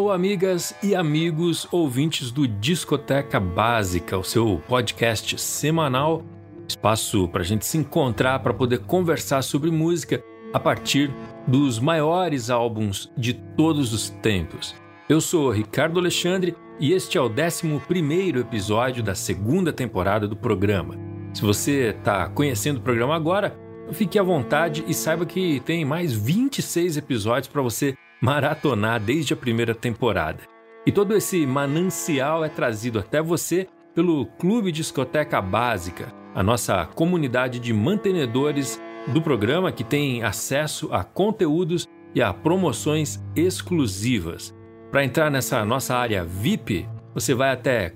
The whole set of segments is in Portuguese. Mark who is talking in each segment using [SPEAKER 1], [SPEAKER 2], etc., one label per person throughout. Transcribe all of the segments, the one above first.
[SPEAKER 1] Alô, amigas e amigos ouvintes do Discoteca Básica, o seu podcast semanal, espaço para a gente se encontrar para poder conversar sobre música a partir dos maiores álbuns de todos os tempos. Eu sou Ricardo Alexandre e este é o 11º episódio da segunda temporada do programa. Se você está conhecendo o programa agora, fique à vontade e saiba que tem mais 26 episódios para você maratonar desde a primeira temporada. E todo esse manancial é trazido até você pelo Clube Discoteca Básica, a nossa comunidade de mantenedores do programa que tem acesso a conteúdos e a promoções exclusivas. Para entrar nessa nossa área VIP, você vai até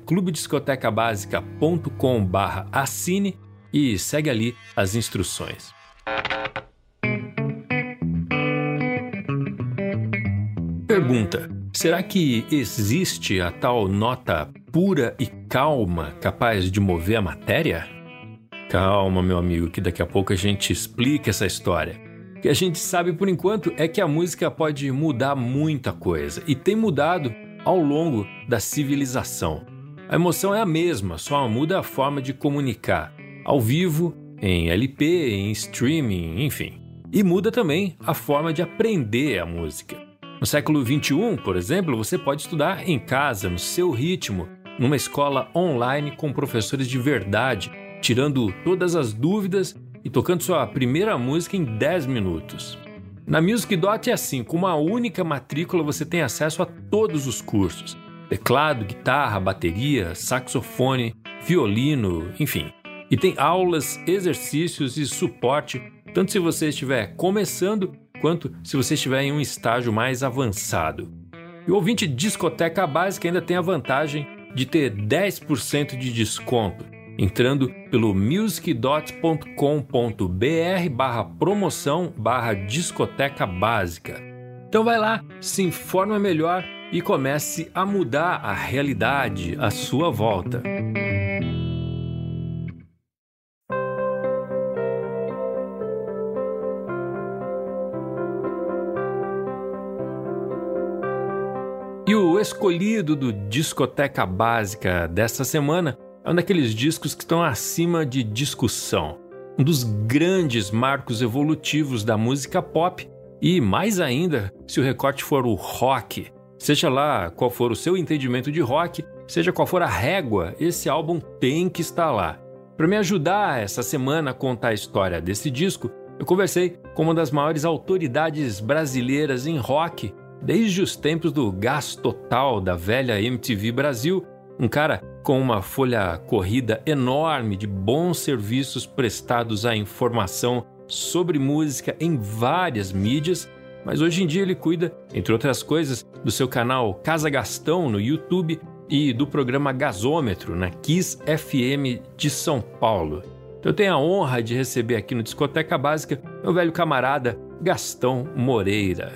[SPEAKER 1] clubediscotecabasica.com/assine e segue ali as instruções. Pergunta: será que existe a tal nota pura e calma capaz de mover a matéria? Calma, meu amigo, que daqui a pouco a gente explica essa história. O que a gente sabe por enquanto é que a música pode mudar muita coisa e tem mudado ao longo da civilização. A emoção é a mesma, só muda a forma de comunicar, ao vivo, em LP, em streaming, enfim. E muda também a forma de aprender a música. No século XXI, por exemplo, você pode estudar em casa, no seu ritmo, numa escola online com professores de verdade, tirando todas as dúvidas e tocando sua primeira música em 10 minutos. Na MusicDot é assim, com uma única matrícula você tem acesso a todos os cursos: teclado, guitarra, bateria, saxofone, violino, enfim. E tem aulas, exercícios e suporte, tanto se você estiver começando, quanto se você estiver em um estágio mais avançado. E o ouvinte Discoteca Básica ainda tem a vantagem de ter 10% de desconto, entrando pelo musicdot.com.br/promoção/discoteca básica. Então vai lá, se informa melhor e comece a mudar a realidade à sua volta. E o escolhido do Discoteca Básica desta semana é um daqueles discos que estão acima de discussão. Um dos grandes marcos evolutivos da música pop e, mais ainda, se o recorte for o rock. Seja lá qual for o seu entendimento de rock, seja qual for a régua, esse álbum tem que estar lá. Para me ajudar essa semana a contar a história desse disco, eu conversei com uma das maiores autoridades brasileiras em rock, desde os tempos do Gás Total da velha MTV Brasil, um cara com uma folha corrida enorme de bons serviços prestados à informação sobre música em várias mídias, mas hoje em dia ele cuida, entre outras coisas, do seu canal Casa Gastão no YouTube e do programa Gasômetro na Kiss FM de São Paulo. Então eu tenho a honra de receber aqui no Discoteca Básica meu velho camarada Gastão Moreira.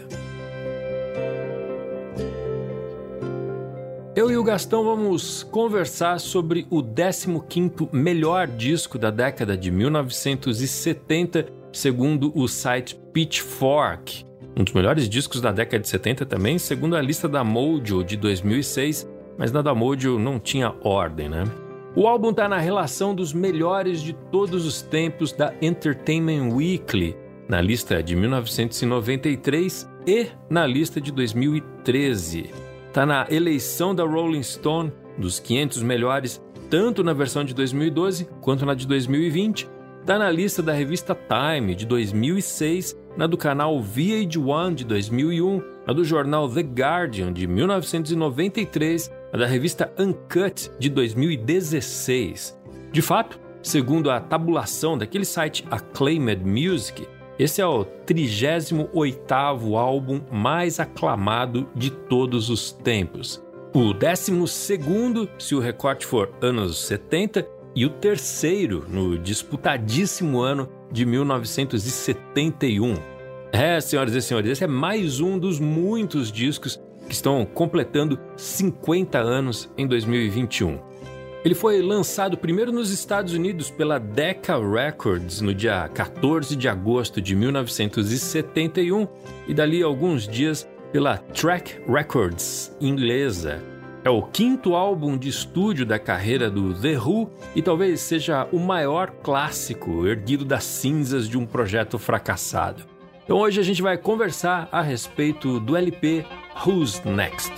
[SPEAKER 1] Eu e o Gastão vamos conversar sobre o 15º melhor disco da década de 1970, segundo o site Pitchfork. Um dos melhores discos da década de 70 também, segundo a lista da Mojo de 2006, mas na da Mojo não tinha ordem, né? O álbum está na relação dos melhores de todos os tempos da Entertainment Weekly, na lista de 1993 e na lista de 2013. Está na eleição da Rolling Stone dos 500 melhores, tanto na versão de 2012 quanto na de 2020. Está na lista da revista Time de 2006, na do canal VH1 de 2001, na do jornal The Guardian de 1993, na da revista Uncut de 2016. De fato, segundo a tabulação daquele site Acclaimed Music, esse é o 38º álbum mais aclamado de todos os tempos. O 12º, se o recorte for anos 70, e o 3º, no disputadíssimo ano de 1971. Senhoras e senhores, esse é mais um dos muitos discos que estão completando 50 anos em 2021. Ele foi lançado primeiro nos Estados Unidos pela Decca Records no dia 14 de agosto de 1971 e dali a alguns dias pela Track Records inglesa. É o quinto álbum de estúdio da carreira do The Who e talvez seja o maior clássico erguido das cinzas de um projeto fracassado. Então hoje a gente vai conversar a respeito do LP Who's Next?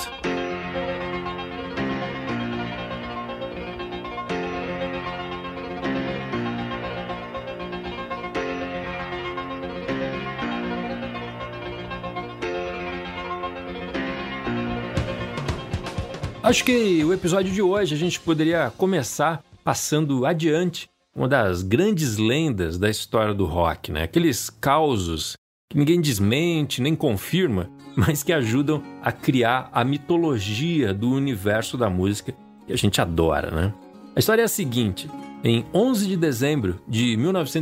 [SPEAKER 1] Acho que o episódio de hoje a gente poderia começar passando adiante uma das grandes lendas da história do rock, né? Aqueles causos que ninguém desmente nem confirma, mas que ajudam a criar a mitologia do universo da música que a gente adora, né? A história é a seguinte: em 11 de dezembro de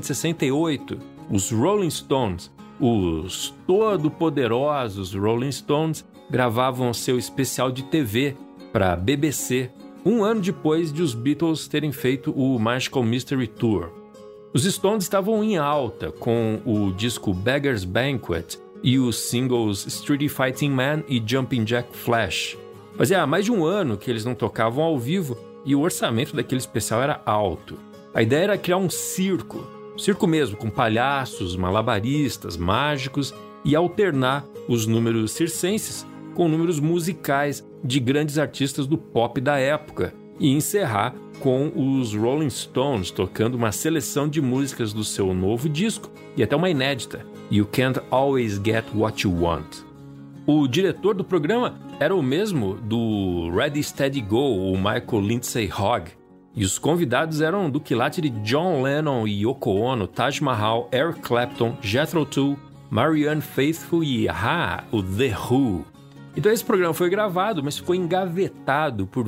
[SPEAKER 1] 1968, os Rolling Stones, os todo-poderosos Rolling Stones, gravavam seu especial de TV para a BBC, um ano depois de os Beatles terem feito o Magical Mystery Tour. Os Stones estavam em alta com o disco Beggar's Banquet e os singles Street Fighting Man e Jumping Jack Flash. Fazia mais de um ano que eles não tocavam ao vivo e o orçamento daquele especial era alto. A ideia era criar um circo mesmo, com palhaços, malabaristas, mágicos e alternar os números circenses com números musicais de grandes artistas do pop da época e encerrar com os Rolling Stones tocando uma seleção de músicas do seu novo disco e até uma inédita, You Can't Always Get What You Want. O diretor do programa era o mesmo do Ready Steady Go, o Michael Lindsay Hogg, e os convidados eram do quilate de John Lennon e Yoko Ono, Taj Mahal, Eric Clapton, Jethro Tull, Marianne Faithfull e o The Who. Então esse programa foi gravado, mas ficou engavetado por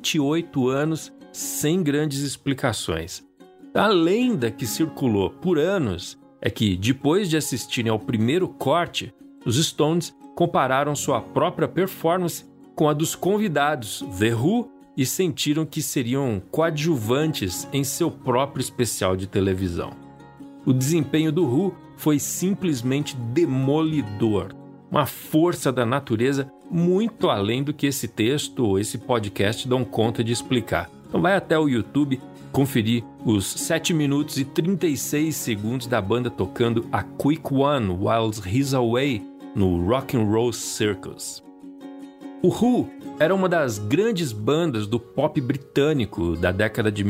[SPEAKER 1] 28 anos sem grandes explicações. A lenda que circulou por anos é que, depois de assistirem ao primeiro corte, os Stones compararam sua própria performance com a dos convidados The Who e sentiram que seriam coadjuvantes em seu próprio especial de televisão. O desempenho do Who foi simplesmente demolidor. Uma força da natureza muito além do que esse texto ou esse podcast dão conta de explicar. Então vai até o YouTube conferir os 7 minutos e 36 segundos da banda tocando a Quick One While He's Away no Rock and Roll Circus. O Who era uma das grandes bandas do pop britânico da década de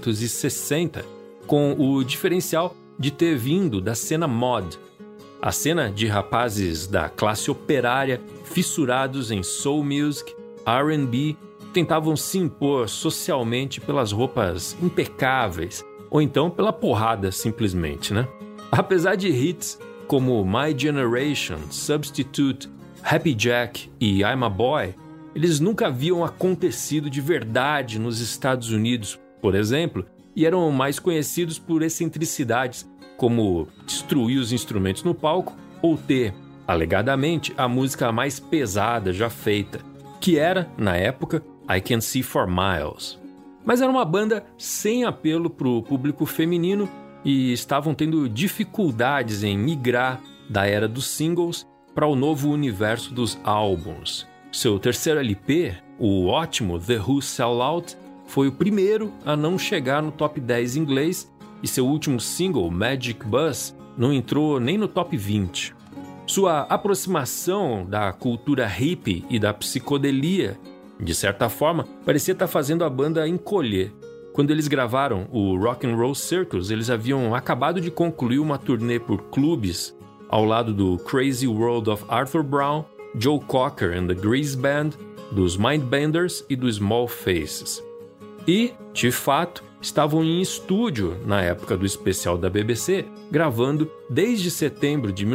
[SPEAKER 1] 1960, com o diferencial de ter vindo da cena mod. A cena de rapazes da classe operária fissurados em soul music, R&B, tentavam se impor socialmente pelas roupas impecáveis ou então pela porrada simplesmente, né? Apesar de hits como My Generation, Substitute, Happy Jack e I'm a Boy, eles nunca haviam acontecido de verdade nos Estados Unidos, por exemplo, e eram mais conhecidos por excentricidades como destruir os instrumentos no palco ou ter, alegadamente, a música mais pesada já feita, que era, na época, I Can See for Miles. Mas era uma banda sem apelo para o público feminino e estavam tendo dificuldades em migrar da era dos singles para o novo universo dos álbuns. Seu terceiro LP, o ótimo The Who Sell Out, foi o primeiro a não chegar no top 10 inglês e seu último single, Magic Bus, não entrou nem no top 20. Sua aproximação da cultura hippie e da psicodelia, de certa forma, parecia estar fazendo a banda encolher. Quando eles gravaram o Rock and Roll Circus, eles haviam acabado de concluir uma turnê por clubes ao lado do Crazy World of Arthur Brown, Joe Cocker and the Grease Band, dos Mindbenders e do Small Faces. E, de fato, estavam em estúdio na época do especial da BBC, gravando desde setembro de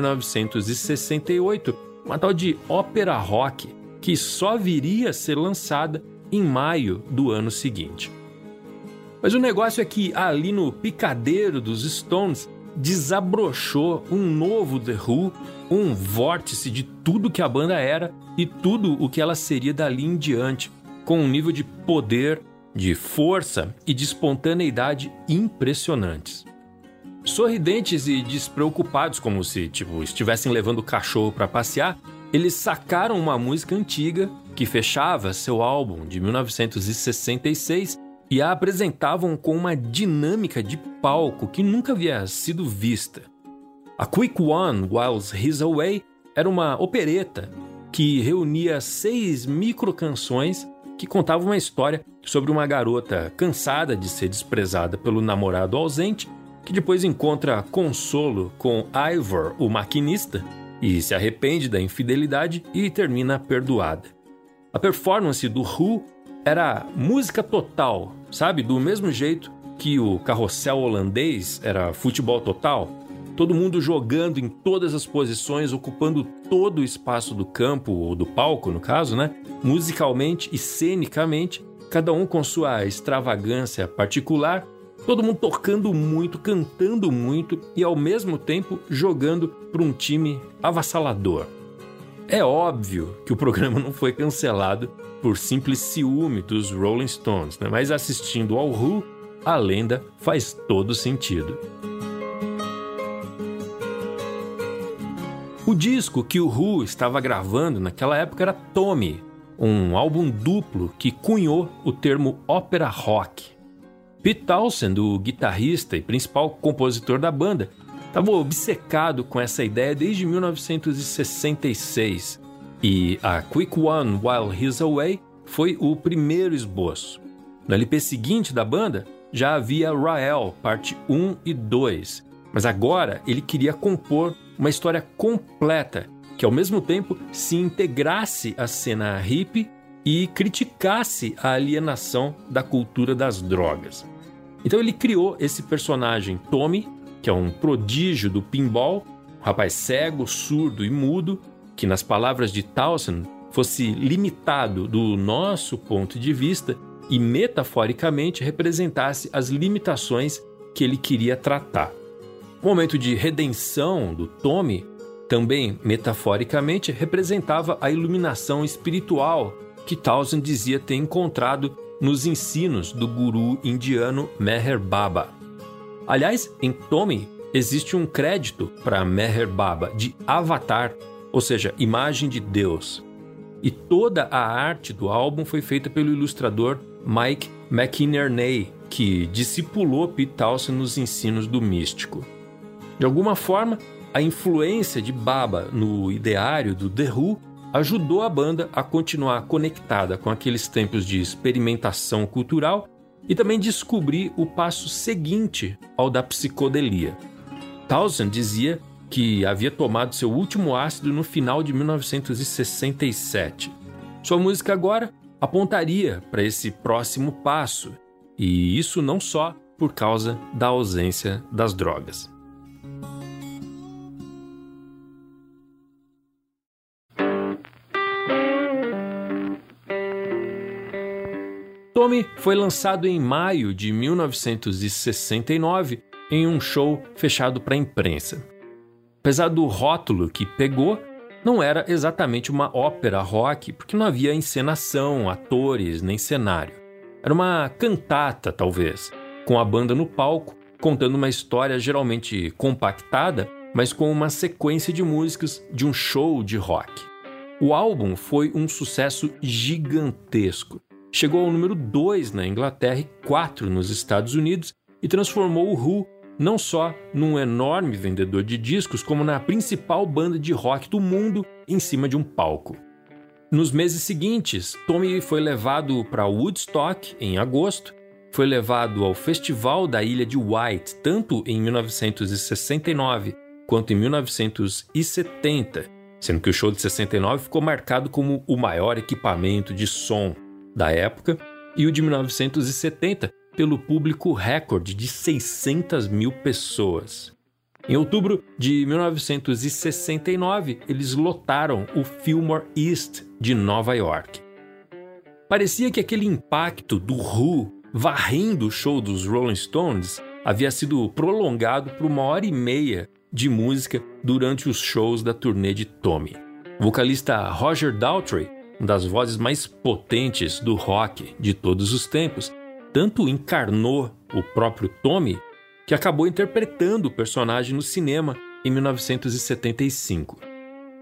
[SPEAKER 1] 1968 uma tal de ópera rock que só viria a ser lançada em maio do ano seguinte. Mas o negócio é que ali no picadeiro dos Stones desabrochou um novo The Who, um vórtice de tudo que a banda era e tudo o que ela seria dali em diante, com um nível de poder, de força e de espontaneidade impressionantes. Sorridentes e despreocupados, como se estivessem levando o cachorro para passear, eles sacaram uma música antiga que fechava seu álbum de 1966 e a apresentavam com uma dinâmica de palco que nunca havia sido vista. A Quick One While He's Away era uma opereta que reunia 6 microcanções que contavam uma história sobre uma garota cansada de ser desprezada pelo namorado ausente, que depois encontra consolo com Ivor, o maquinista, e se arrepende da infidelidade e termina perdoada. A performance do Who era música total, sabe? Do mesmo jeito que o carrossel holandês era futebol total. Todo mundo jogando em todas as posições, ocupando todo o espaço do campo, ou do palco, no caso, né? Musicalmente e cenicamente, cada um com sua extravagância particular, todo mundo tocando muito, cantando muito e, ao mesmo tempo, jogando para um time avassalador. É óbvio que o programa não foi cancelado por simples ciúme dos Rolling Stones, né? Mas assistindo ao Who, a lenda faz todo sentido. O disco que o Who estava gravando naquela época era Tommy, um álbum duplo que cunhou o termo ópera rock. Pete Townshend, o guitarrista e principal compositor da banda, estava obcecado com essa ideia desde 1966 e a Quick One While He's Away foi o primeiro esboço. No LP seguinte da banda já havia Rael, parte 1 e 2, mas agora ele queria compor uma história completa que ao mesmo tempo se integrasse à cena hippie e criticasse a alienação da cultura das drogas. Então ele criou esse personagem Tommy, que é um prodígio do pinball, um rapaz cego, surdo e mudo, que nas palavras de Townshend fosse limitado do nosso ponto de vista e metaforicamente representasse as limitações que ele queria tratar. O momento de redenção do Tommy, também metaforicamente, representava a iluminação espiritual que Townshend dizia ter encontrado nos ensinos do guru indiano Meher Baba. Aliás, em Tommy existe um crédito para Meher Baba de Avatar, ou seja, imagem de Deus. E toda a arte do álbum foi feita pelo ilustrador Mike McInerney, que discipulou Pete Townshend nos ensinos do místico. De alguma forma, a influência de Baba no ideário do The Who ajudou a banda a continuar conectada com aqueles tempos de experimentação cultural e também descobrir o passo seguinte ao da psicodelia. Townshend dizia que havia tomado seu último ácido no final de 1967. Sua música agora apontaria para esse próximo passo, e isso não só por causa da ausência das drogas. Tommy foi lançado em maio de 1969 em um show fechado para a imprensa. Apesar do rótulo que pegou, não era exatamente uma ópera rock, porque não havia encenação, atores, nem cenário. Era uma cantata, talvez, com a banda no palco, contando uma história geralmente compactada, mas com uma sequência de músicas de um show de rock. O álbum foi um sucesso gigantesco. Chegou ao número 2 na Inglaterra e 4 nos Estados Unidos e transformou o Who não só num enorme vendedor de discos, como na principal banda de rock do mundo em cima de um palco. Nos meses seguintes, Tommy foi levado para Woodstock em agosto, foi levado ao Festival da Ilha de Wight, tanto em 1969 quanto em 1970, sendo que o show de 69 ficou marcado como o maior equipamento de som da época, e o de 1970 pelo público recorde de 600 mil pessoas. Em outubro de 1969, eles lotaram o Fillmore East de Nova York. Parecia que aquele impacto do Who varrendo o show dos Rolling Stones havia sido prolongado por 1h30 de música durante os shows da turnê de Tommy. O vocalista Roger Daltrey, uma das vozes mais potentes do rock de todos os tempos, tanto encarnou o próprio Tommy que acabou interpretando o personagem no cinema em 1975.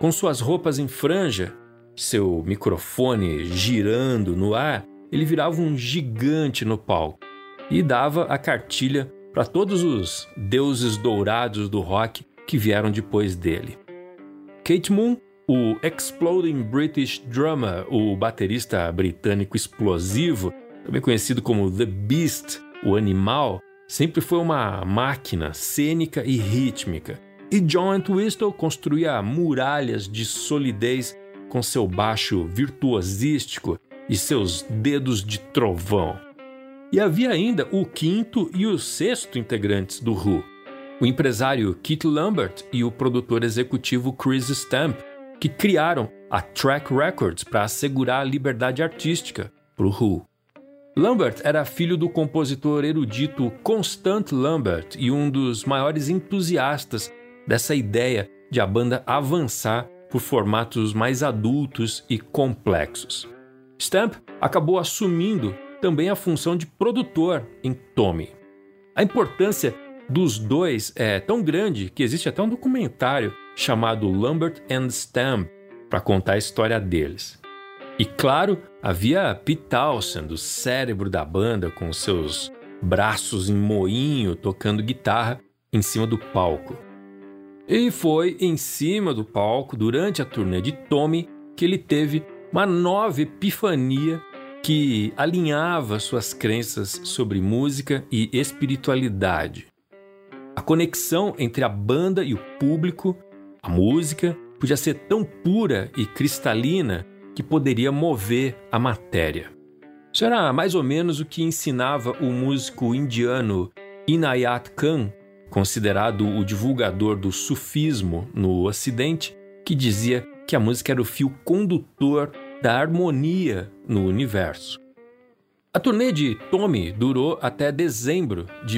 [SPEAKER 1] Com suas roupas em franja, seu microfone girando no ar, ele virava um gigante no palco e dava a cartilha para todos os deuses dourados do rock que vieram depois dele. Keith Moon, o Exploding British Drummer, o baterista britânico explosivo, também conhecido como The Beast, o animal, sempre foi uma máquina cênica e rítmica. E John Entwistle construía muralhas de solidez com seu baixo virtuosístico e seus dedos de trovão. E havia ainda o quinto e o sexto integrantes do Who, o empresário Keith Lambert e o produtor executivo Chris Stamp, que criaram a Track Records para assegurar a liberdade artística para o Who. Lambert era filho do compositor erudito Constant Lambert e um dos maiores entusiastas dessa ideia de a banda avançar por formatos mais adultos e complexos. Stamp acabou assumindo também a função de produtor em Tommy. A importância dos dois é tão grande que existe até um documentário chamado Lambert and Stamp para contar a história deles. E claro, havia Pete Townshend, o cérebro da banda, com seus braços em moinho tocando guitarra em cima do palco. E foi em cima do palco, durante a turnê de Tommy, que ele teve uma nova epifania que alinhava suas crenças sobre música e espiritualidade. A conexão entre a banda e o público, a música, podia ser tão pura e cristalina que poderia mover a matéria. Isso era mais ou menos o que ensinava o músico indiano Inayat Khan, considerado o divulgador do sufismo no Ocidente, que dizia que a música era o fio condutor da harmonia no universo. A turnê de Tommy durou até dezembro de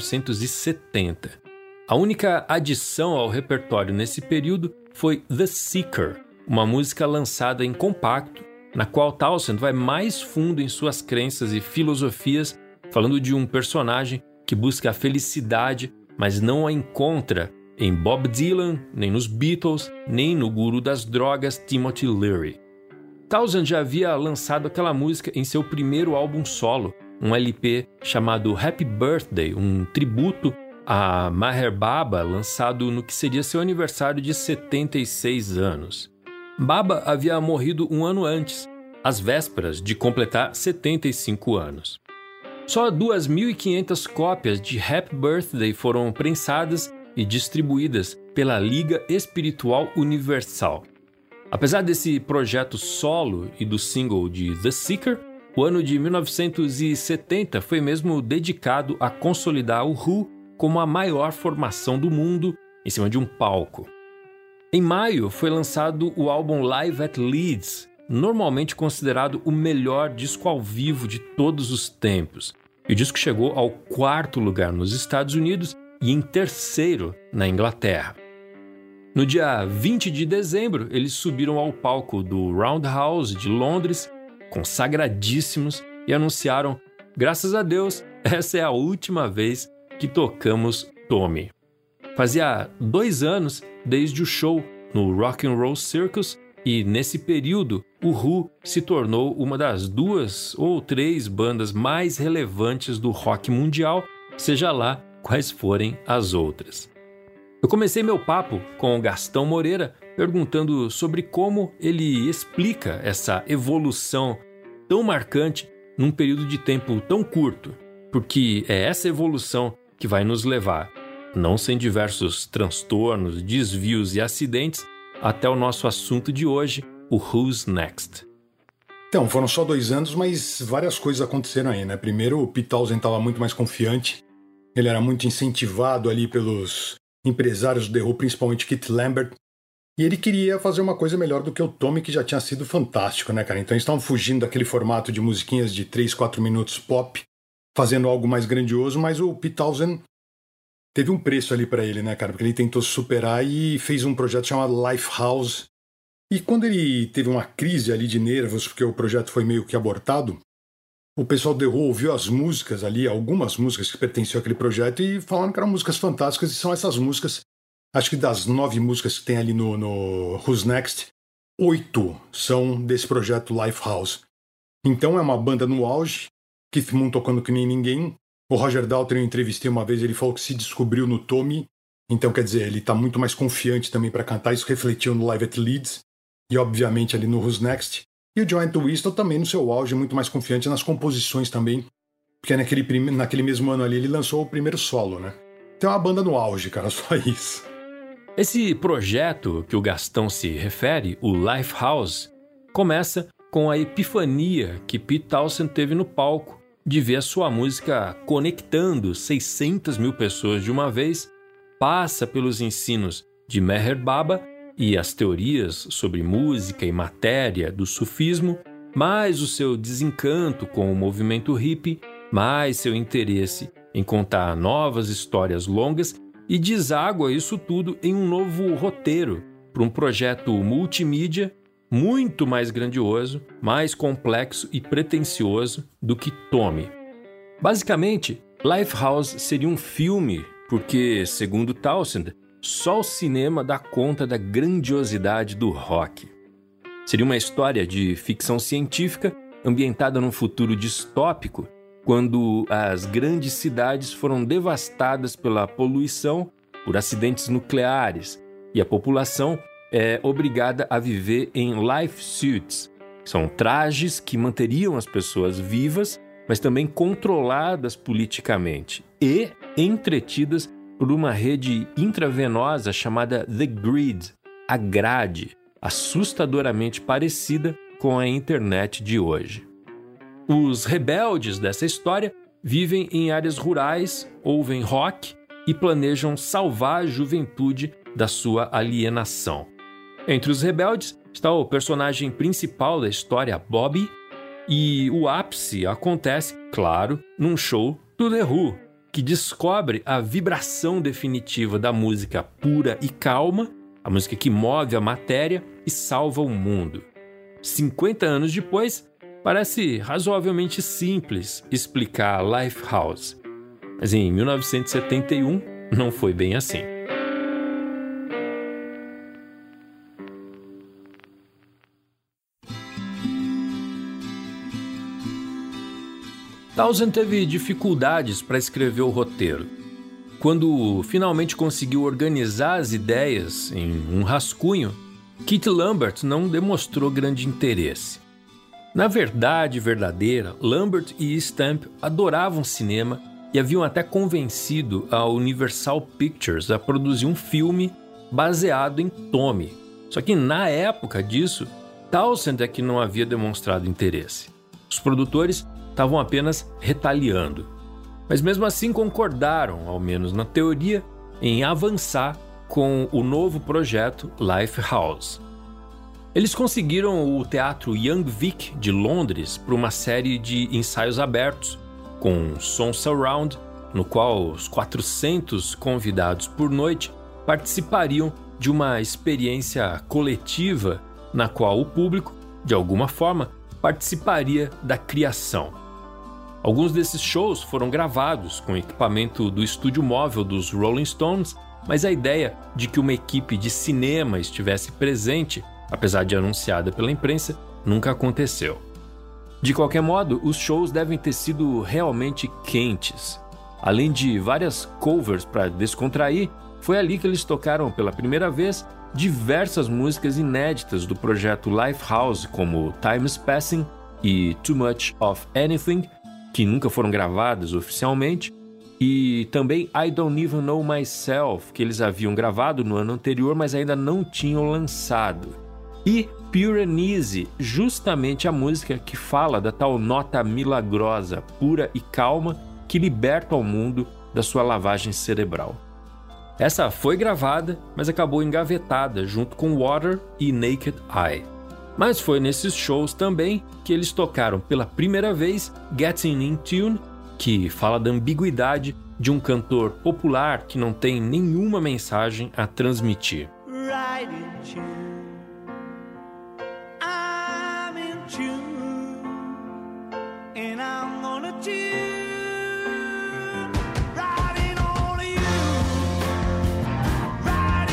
[SPEAKER 1] 1970. A única adição ao repertório nesse período foi The Seeker, uma música lançada em compacto, na qual Townshend vai mais fundo em suas crenças e filosofias, falando de um personagem que busca a felicidade, mas não a encontra em Bob Dylan, nem nos Beatles, nem no guru das drogas Timothy Leary. Townshend já havia lançado aquela música em seu primeiro álbum solo, um LP chamado Happy Birthday, um tributo a Meher Baba, lançado no que seria seu aniversário de 76 anos. Baba havia morrido um ano antes, às vésperas de completar 75 anos. Só 2.500 cópias de Happy Birthday foram prensadas e distribuídas pela Liga Espiritual Universal. Apesar desse projeto solo e do single de The Seeker, o ano de 1970 foi mesmo dedicado a consolidar o Who como a maior formação do mundo em cima de um palco. Em maio foi lançado o álbum Live at Leeds, normalmente considerado o melhor disco ao vivo de todos os tempos. E o disco chegou ao 4º lugar nos Estados Unidos e em 3º na Inglaterra. No dia 20 de dezembro, eles subiram ao palco do Roundhouse de Londres, consagradíssimos, e anunciaram: graças a Deus, essa é a última vez que tocamos Tommy. Fazia 2 anos desde o show no Rock and Roll Circus e, nesse período, o Who se tornou uma das 2 ou 3 bandas mais relevantes do rock mundial, seja lá quais forem as outras. Eu comecei meu papo com o Gastão Moreira perguntando sobre como ele explica essa evolução tão marcante num período de tempo tão curto, porque é essa evolução que vai nos levar, não sem diversos transtornos, desvios e acidentes, até o nosso assunto de hoje, o Who's Next.
[SPEAKER 2] Então, foram só 2 anos, mas várias coisas aconteceram aí, né? Primeiro, o Pete Townshend estava muito mais confiante, ele era muito incentivado ali pelos empresários do The Who, principalmente Keith Lambert, e ele queria fazer uma coisa melhor do que o Tommy, que já tinha sido fantástico, né, cara? Então eles estavam fugindo daquele formato de musiquinhas de 3, 4 minutos pop, fazendo algo mais grandioso, mas o Pete Townshend teve um preço ali pra ele, né, cara? Porque ele tentou se superar e fez um projeto chamado Lifehouse. E quando ele teve uma crise ali de nervos, porque o projeto foi meio que abortado, o pessoal do The Who ouviu as músicas ali, algumas músicas que pertenciam àquele projeto, e falaram que eram músicas fantásticas, e são essas músicas Acho que das 9 músicas que tem ali no Who's Next, 8 são desse projeto Lifehouse. Então é uma banda no auge, Keith Moon tocando que nem ninguém. O Roger Daltrey, eu entrevistei uma vez, ele falou que se descobriu no Tommy. Então, quer dizer, ele está muito mais confiante também para cantar. Isso refletiu no Live at Leeds e, obviamente, ali no Who's Next. E o John Entwistle também no seu auge, muito mais confiante nas composições também. Porque naquele mesmo ano ali ele lançou o primeiro solo, né? Então é uma banda no auge, cara, só isso.
[SPEAKER 1] Esse projeto que o Gastão se refere, o Lifehouse, começa com a epifania que Pete Townshend teve no palco de ver a sua música conectando 600 mil pessoas de uma vez, passa pelos ensinos de Meher Baba e as teorias sobre música e matéria do sufismo, mais o seu desencanto com o movimento hippie, mais seu interesse em contar novas histórias longas e deságua isso tudo em um novo roteiro para um projeto multimídia muito mais grandioso, mais complexo e pretensioso do que Tommy. Basicamente, Lifehouse seria um filme porque, segundo Townshend, só o cinema dá conta da grandiosidade do rock. Seria uma história de ficção científica ambientada num futuro distópico, quando as grandes cidades foram devastadas pela poluição, por acidentes nucleares, e a população é obrigada a viver em life suits. São trajes que manteriam as pessoas vivas, mas também controladas politicamente e entretidas por uma rede intravenosa chamada The Grid, a grade, assustadoramente parecida com a internet de hoje. Os rebeldes dessa história vivem em áreas rurais, ouvem rock e planejam salvar a juventude da sua alienação. Entre os rebeldes está o personagem principal da história, Bobby, e o ápice acontece, claro, num show do The Who, que descobre a vibração definitiva da música pura e calma, a música que move a matéria e salva o mundo. 50 anos depois, parece razoavelmente simples explicar Lifehouse, mas em 1971 não foi bem assim. Townshend teve dificuldades para escrever o roteiro. Quando finalmente conseguiu organizar as ideias em um rascunho, Keith Lambert não demonstrou grande interesse. Na verdade verdadeira, Lambert e Stamp adoravam cinema e haviam até convencido a Universal Pictures a produzir um filme baseado em Tommy. Só que na época disso, Townshend é que não havia demonstrado interesse. Os produtores estavam apenas retaliando. Mas mesmo assim concordaram, ao menos na teoria, em avançar com o novo projeto Lifehouse. Eles conseguiram o Teatro Young Vic de Londres para uma série de ensaios abertos, com som surround, no qual os 400 convidados por noite participariam de uma experiência coletiva na qual o público, de alguma forma, participaria da criação. Alguns desses shows foram gravados com equipamento do estúdio móvel dos Rolling Stones, mas a ideia de que uma equipe de cinema estivesse presente, apesar de anunciada pela imprensa, nunca aconteceu. De qualquer modo, os shows devem ter sido realmente quentes. Além de várias covers para descontrair, foi ali que eles tocaram pela primeira vez diversas músicas inéditas do projeto Lifehouse, como Time's Passing e Too Much of Anything, que nunca foram gravadas oficialmente, e também I Don't Even Know Myself, que eles haviam gravado no ano anterior, mas ainda não tinham lançado. E Pure and Easy, justamente a música que fala da tal nota milagrosa, pura e calma, que liberta o mundo da sua lavagem cerebral. Essa foi gravada, mas acabou engavetada junto com Water e Naked Eye. Mas foi nesses shows também que eles tocaram pela primeira vez Getting in Tune, que fala da ambiguidade de um cantor popular que não tem nenhuma mensagem a transmitir.
[SPEAKER 3] Right in tune. I'm in tune. And I'm gonna tune. Riding on you. Riding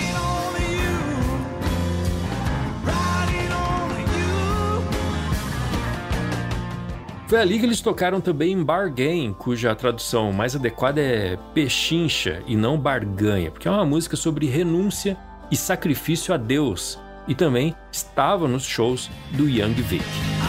[SPEAKER 1] Foi ali que eles tocaram também Bargain, cuja tradução mais adequada é pechincha e não barganha, porque é uma música sobre renúncia e sacrifício a Deus, e também estava nos shows do Young Vic.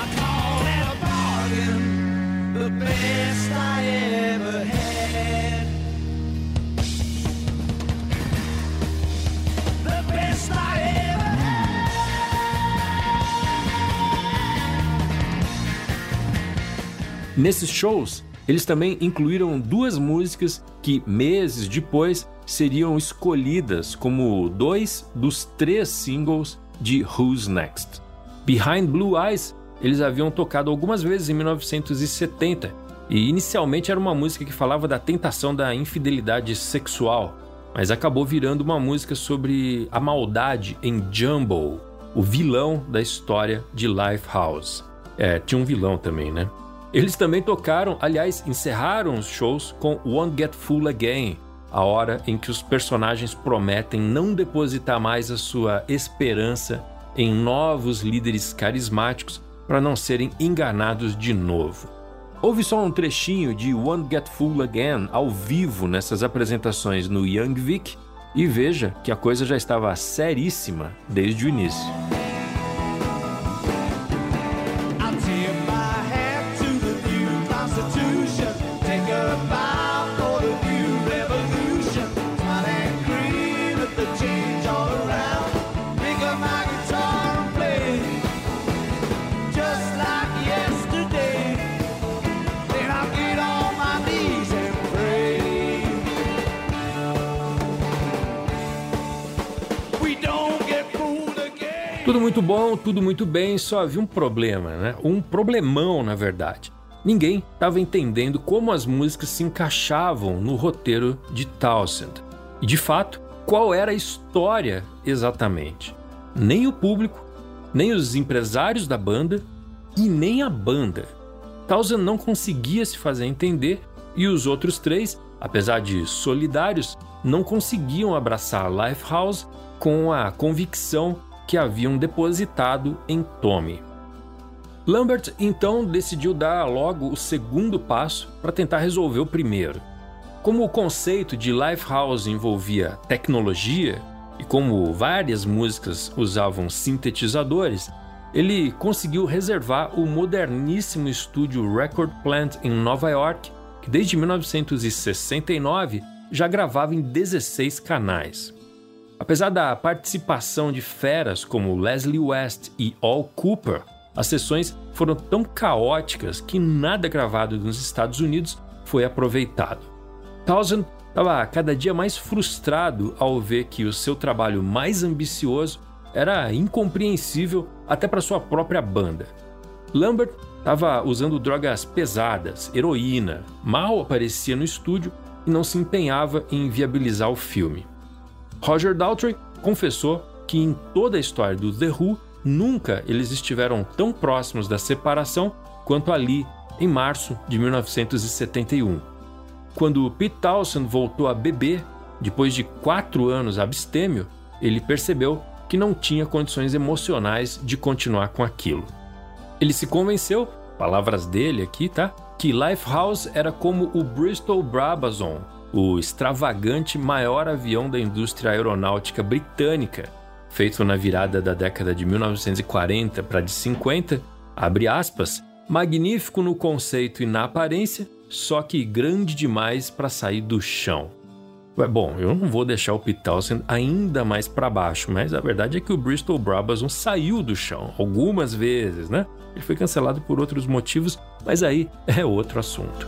[SPEAKER 1] Nesses shows, eles também incluíram 2 músicas que, meses depois, seriam escolhidas como 2 dos 3 singles de Who's Next. Behind Blue Eyes, eles haviam tocado algumas vezes em 1970, e inicialmente era uma música que falava da tentação da infidelidade sexual, mas acabou virando uma música sobre a maldade em Jumbo, o vilão da história de Lifehouse. Tinha um vilão também, né? Eles também tocaram, aliás, encerraram os shows com Won't Get Fooled Again, a hora em que os personagens prometem não depositar mais a sua esperança em novos líderes carismáticos para não serem enganados de novo. Ouve só um trechinho de Won't Get Fooled Again ao vivo nessas apresentações no Young Vic e veja que a coisa já estava seríssima desde o início. Tudo muito bom, tudo muito bem, só havia um problema, né? Um problemão, na verdade. Ninguém estava entendendo como as músicas se encaixavam no roteiro de Townshend. E, de fato, qual era a história exatamente? Nem o público, nem os empresários da banda e nem a banda. Townshend não conseguia se fazer entender e os outros 3, apesar de solidários, não conseguiam abraçar Lifehouse com a convicção que haviam depositado em Tommy. Lambert então decidiu dar logo o segundo passo para tentar resolver o primeiro. Como o conceito de Lifehouse envolvia tecnologia e como várias músicas usavam sintetizadores, ele conseguiu reservar o moderníssimo estúdio Record Plant em Nova York, que desde 1969 já gravava em 16 canais. Apesar da participação de feras como Leslie West e Al Kooper, as sessões foram tão caóticas que nada gravado nos Estados Unidos foi aproveitado. Townshend estava cada dia mais frustrado ao ver que o seu trabalho mais ambicioso era incompreensível até para sua própria banda. Lambert estava usando drogas pesadas, heroína, mal aparecia no estúdio e não se empenhava em viabilizar o filme. Roger Daltrey confessou que em toda a história do The Who, nunca eles estiveram tão próximos da separação quanto ali, em março de 1971. Quando Pete Townshend voltou a beber, depois de 4 anos abstêmio, ele percebeu que não tinha condições emocionais de continuar com aquilo. Ele se convenceu, palavras dele aqui, tá? Que Lifehouse era como o Bristol Brabazon, o extravagante maior avião da indústria aeronáutica britânica, feito na virada da década de 1940 para de 50, abre aspas, magnífico no conceito e na aparência, só que grande demais para sair do chão. Bom, eu não vou deixar o Pete Townshend ainda mais para baixo, mas a verdade é que o Bristol Brabazon saiu do chão algumas vezes, né? Ele foi cancelado por outros motivos, mas aí é outro assunto.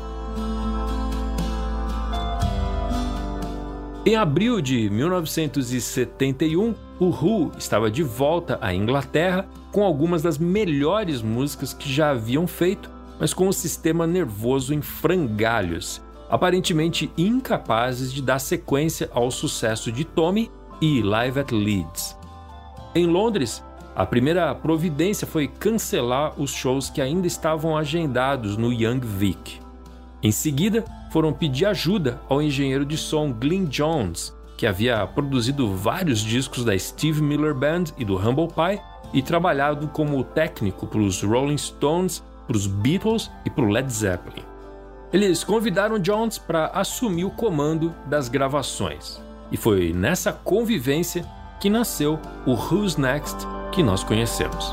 [SPEAKER 1] Em abril de 1971, o Who estava de volta à Inglaterra com algumas das melhores músicas que já haviam feito, mas com o sistema nervoso em frangalhos, aparentemente incapazes de dar sequência ao sucesso de Tommy e Live at Leeds. Em Londres, a primeira providência foi cancelar os shows que ainda estavam agendados no Young Vic. Em seguida, foram pedir ajuda ao engenheiro de som Glyn Jones, que havia produzido vários discos da Steve Miller Band e do Humble Pie e trabalhado como técnico para os Rolling Stones para os Beatles e para o Led Zeppelin. Eles convidaram Jones para assumir o comando das gravações. E foi nessa convivência que nasceu o Who's Next que nós conhecemos.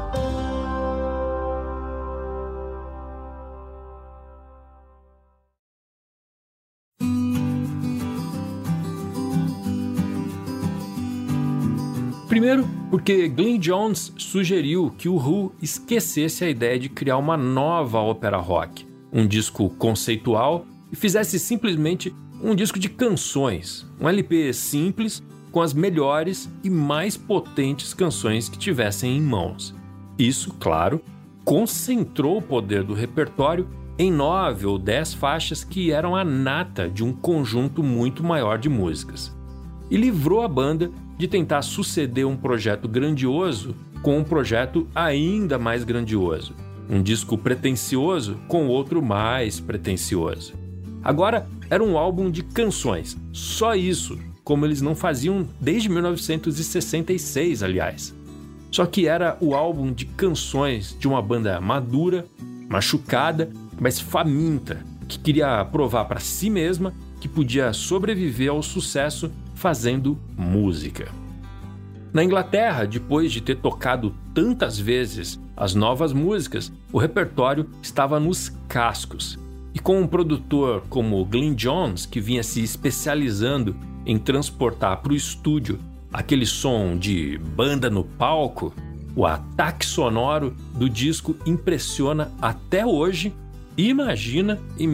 [SPEAKER 1] Primeiro, porque Glyn Johns sugeriu que o Who esquecesse a ideia de criar uma nova ópera rock, um disco conceitual, e fizesse simplesmente um disco de canções, um LP simples com as melhores e mais potentes canções que tivessem em mãos. Isso, claro, concentrou o poder do repertório em 9 ou 10 faixas que eram a nata de um conjunto muito maior de músicas. E livrou a banda de tentar suceder um projeto grandioso com um projeto ainda mais grandioso. Um disco pretensioso com outro mais pretensioso. Agora era um álbum de canções, só isso, como eles não faziam desde 1966, aliás. Só que era o álbum de canções de uma banda madura, machucada, mas faminta, que queria provar para si mesma que podia sobreviver ao sucesso fazendo música. Na Inglaterra, depois de ter tocado tantas vezes as novas músicas, o repertório estava nos cascos. E com um produtor como Glyn Johns, que vinha se especializando em transportar para o estúdio aquele som de banda no palco, o ataque sonoro do disco impressiona até hoje e imagina em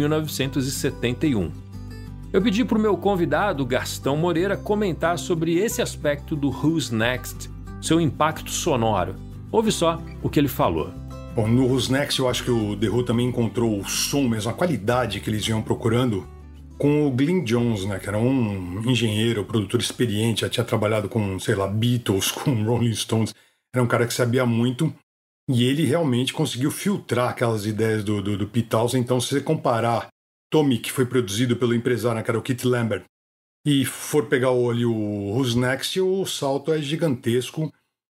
[SPEAKER 1] 1971. Eu pedi para o meu convidado, Gastão Moreira, comentar sobre esse aspecto do Who's Next, seu impacto sonoro. Ouve só o que ele falou.
[SPEAKER 2] Bom, no Who's Next eu acho que o The Who também encontrou o som mesmo, a qualidade que eles iam procurando com o Glyn Johns, né, que era um engenheiro, produtor experiente, já tinha trabalhado com, sei lá, Beatles, com Rolling Stones, era um cara que sabia muito e ele realmente conseguiu filtrar aquelas ideias do Pete Townshend. Então, se você comparar Tommy, que foi produzido pelo empresário, que era o Keith Lambert, e for pegar ali o Who's Next, o salto é gigantesco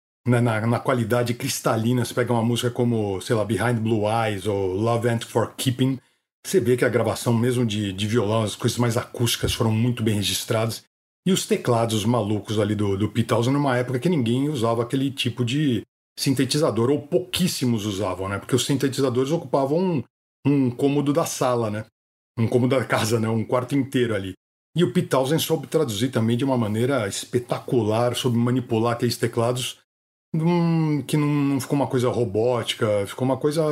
[SPEAKER 2] na qualidade cristalina. Você pega uma música como, sei lá, Behind Blue Eyes ou Love Ain't For Keeping, você vê que a gravação mesmo de violão, as coisas mais acústicas foram muito bem registradas, e os teclados malucos ali do Pete Townshend numa época que ninguém usava aquele tipo de sintetizador, ou pouquíssimos usavam, né? Porque os sintetizadores ocupavam um cômodo da sala, né? Um cômodo da casa, né? Um quarto inteiro ali. E o Pete Townshend soube traduzir também de uma maneira espetacular, soube manipular aqueles teclados, que não ficou uma coisa robótica, ficou uma coisa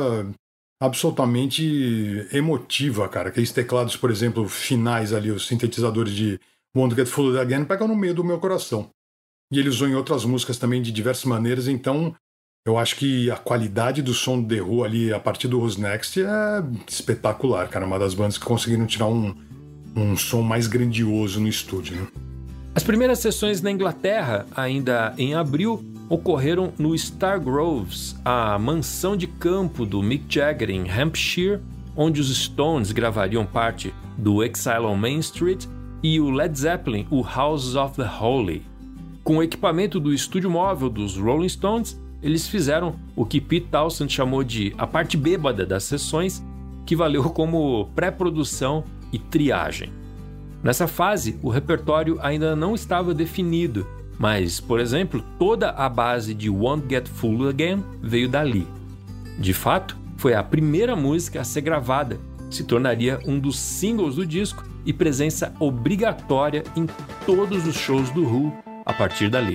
[SPEAKER 2] absolutamente emotiva, cara. Aqueles teclados, por exemplo, finais ali, os sintetizadores de Won't Get Fooled Again, pegam no meio do meu coração. E ele usou em outras músicas também de diversas maneiras, então eu acho que a qualidade do som do The Who ali, a partir do Who's Next, é espetacular, cara. Uma das bandas que conseguiram tirar um som mais grandioso no estúdio, né?
[SPEAKER 1] As primeiras sessões na Inglaterra, ainda em abril, ocorreram no Stargroves, a mansão de campo do Mick Jagger em Hampshire, onde os Stones gravariam parte do Exile on Main Street e o Led Zeppelin, o House of the Holy. Com o equipamento do estúdio móvel dos Rolling Stones, eles fizeram o que Pete Townshend chamou de a parte bêbada das sessões, que valeu como pré-produção e triagem. Nessa fase, o repertório ainda não estava definido, mas, por exemplo, toda a base de Won't Get Fooled Again veio dali. De fato, foi a primeira música a ser gravada, se tornaria um dos singles do disco e presença obrigatória em todos os shows do Who a partir dali.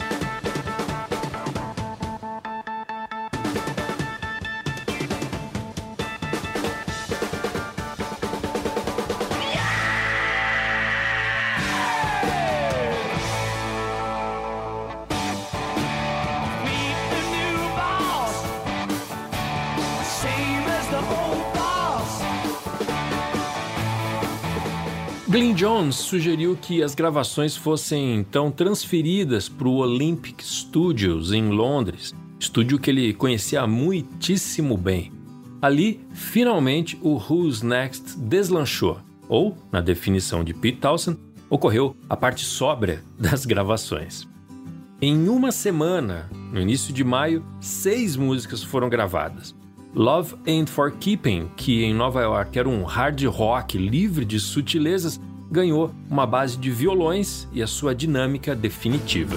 [SPEAKER 1] Glyn Johns sugeriu que as gravações fossem então transferidas para o Olympic Studios em Londres, estúdio que ele conhecia muitíssimo bem. Ali, finalmente, o Who's Next deslanchou, ou, na definição de Pete Townshend, ocorreu a parte sóbria das gravações. Em uma semana, no início de maio, 6 músicas foram gravadas. Love Ain't For Keeping, que em Nova York era um hard rock livre de sutilezas, ganhou uma base de violões e a sua dinâmica definitiva.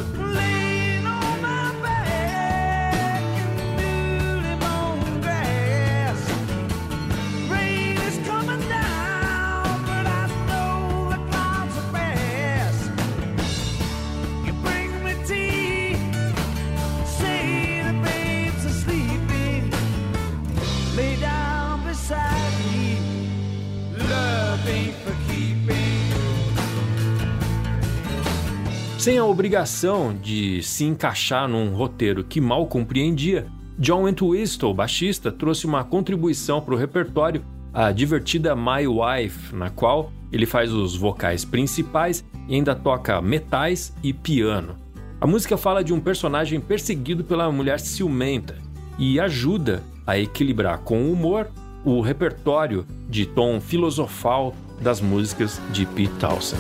[SPEAKER 1] Sem a obrigação de se encaixar num roteiro que mal compreendia, John Entwistle, baixista, trouxe uma contribuição para o repertório, a divertida My Wife, na qual ele faz os vocais principais e ainda toca metais e piano. A música fala de um personagem perseguido pela mulher ciumenta e ajuda a equilibrar com o humor o repertório de tom filosofal das músicas de Pete Townshend.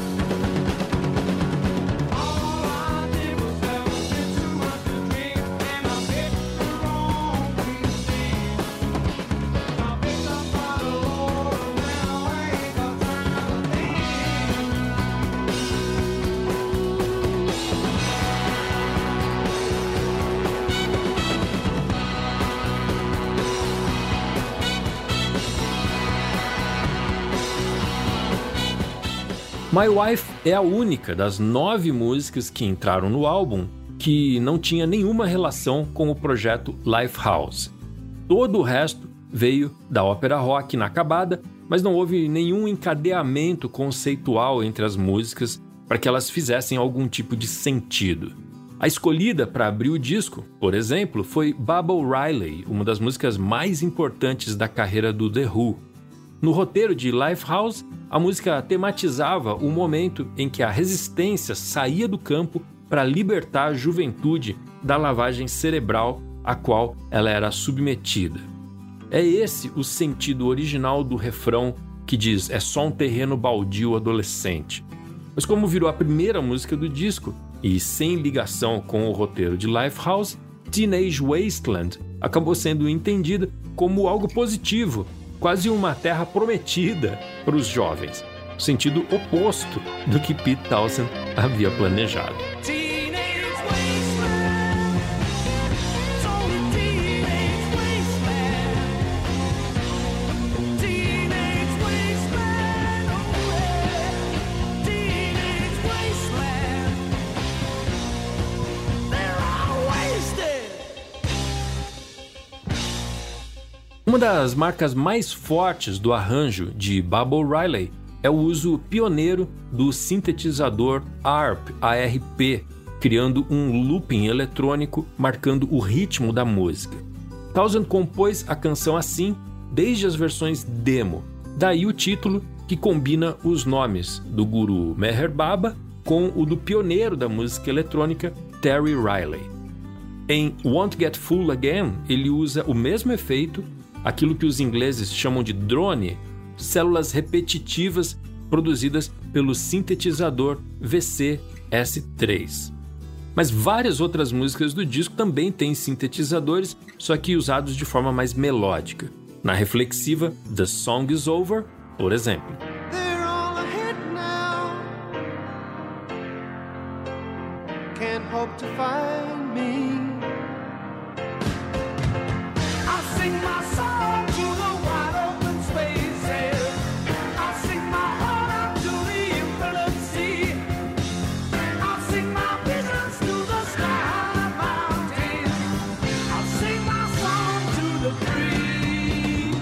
[SPEAKER 1] My Wife é a única das 9 músicas que entraram no álbum que não tinha nenhuma relação com o projeto Lifehouse. Todo o resto veio da ópera rock inacabada, mas não houve nenhum encadeamento conceitual entre as músicas para que elas fizessem algum tipo de sentido. A escolhida para abrir o disco, por exemplo, foi Baba O'Riley, uma das músicas mais importantes da carreira do The Who. No roteiro de Lifehouse, a música tematizava o momento em que a resistência saía do campo para libertar a juventude da lavagem cerebral a qual ela era submetida. É esse o sentido original do refrão que diz "é só um terreno baldio adolescente". Mas como virou a primeira música do disco e sem ligação com o roteiro de Lifehouse, Teenage Wasteland acabou sendo entendida como algo positivo, quase uma terra prometida para os jovens, sentido oposto do que Pete Townshend havia planejado. Uma das marcas mais fortes do arranjo de Baba O'Riley é o uso pioneiro do sintetizador ARP, criando um looping eletrônico marcando o ritmo da música. Townshend compôs a canção assim desde as versões demo, daí o título que combina os nomes do guru Meher Baba com o do pioneiro da música eletrônica Terry Riley. Em Won't Get Fooled Again, ele usa o mesmo efeito, aquilo que os ingleses chamam de drone, células repetitivas produzidas pelo sintetizador VC-S3. Mas várias outras músicas do disco também têm sintetizadores, só que usados de forma mais melódica. Na reflexiva The Song Is Over, por exemplo.
[SPEAKER 3] They're all ahead now. Can't hope to find me. I sing my song to the wide open spaces. I sing my heart out to the infinite sea. I sing my visions to the sky mountains. I sing my song to the free.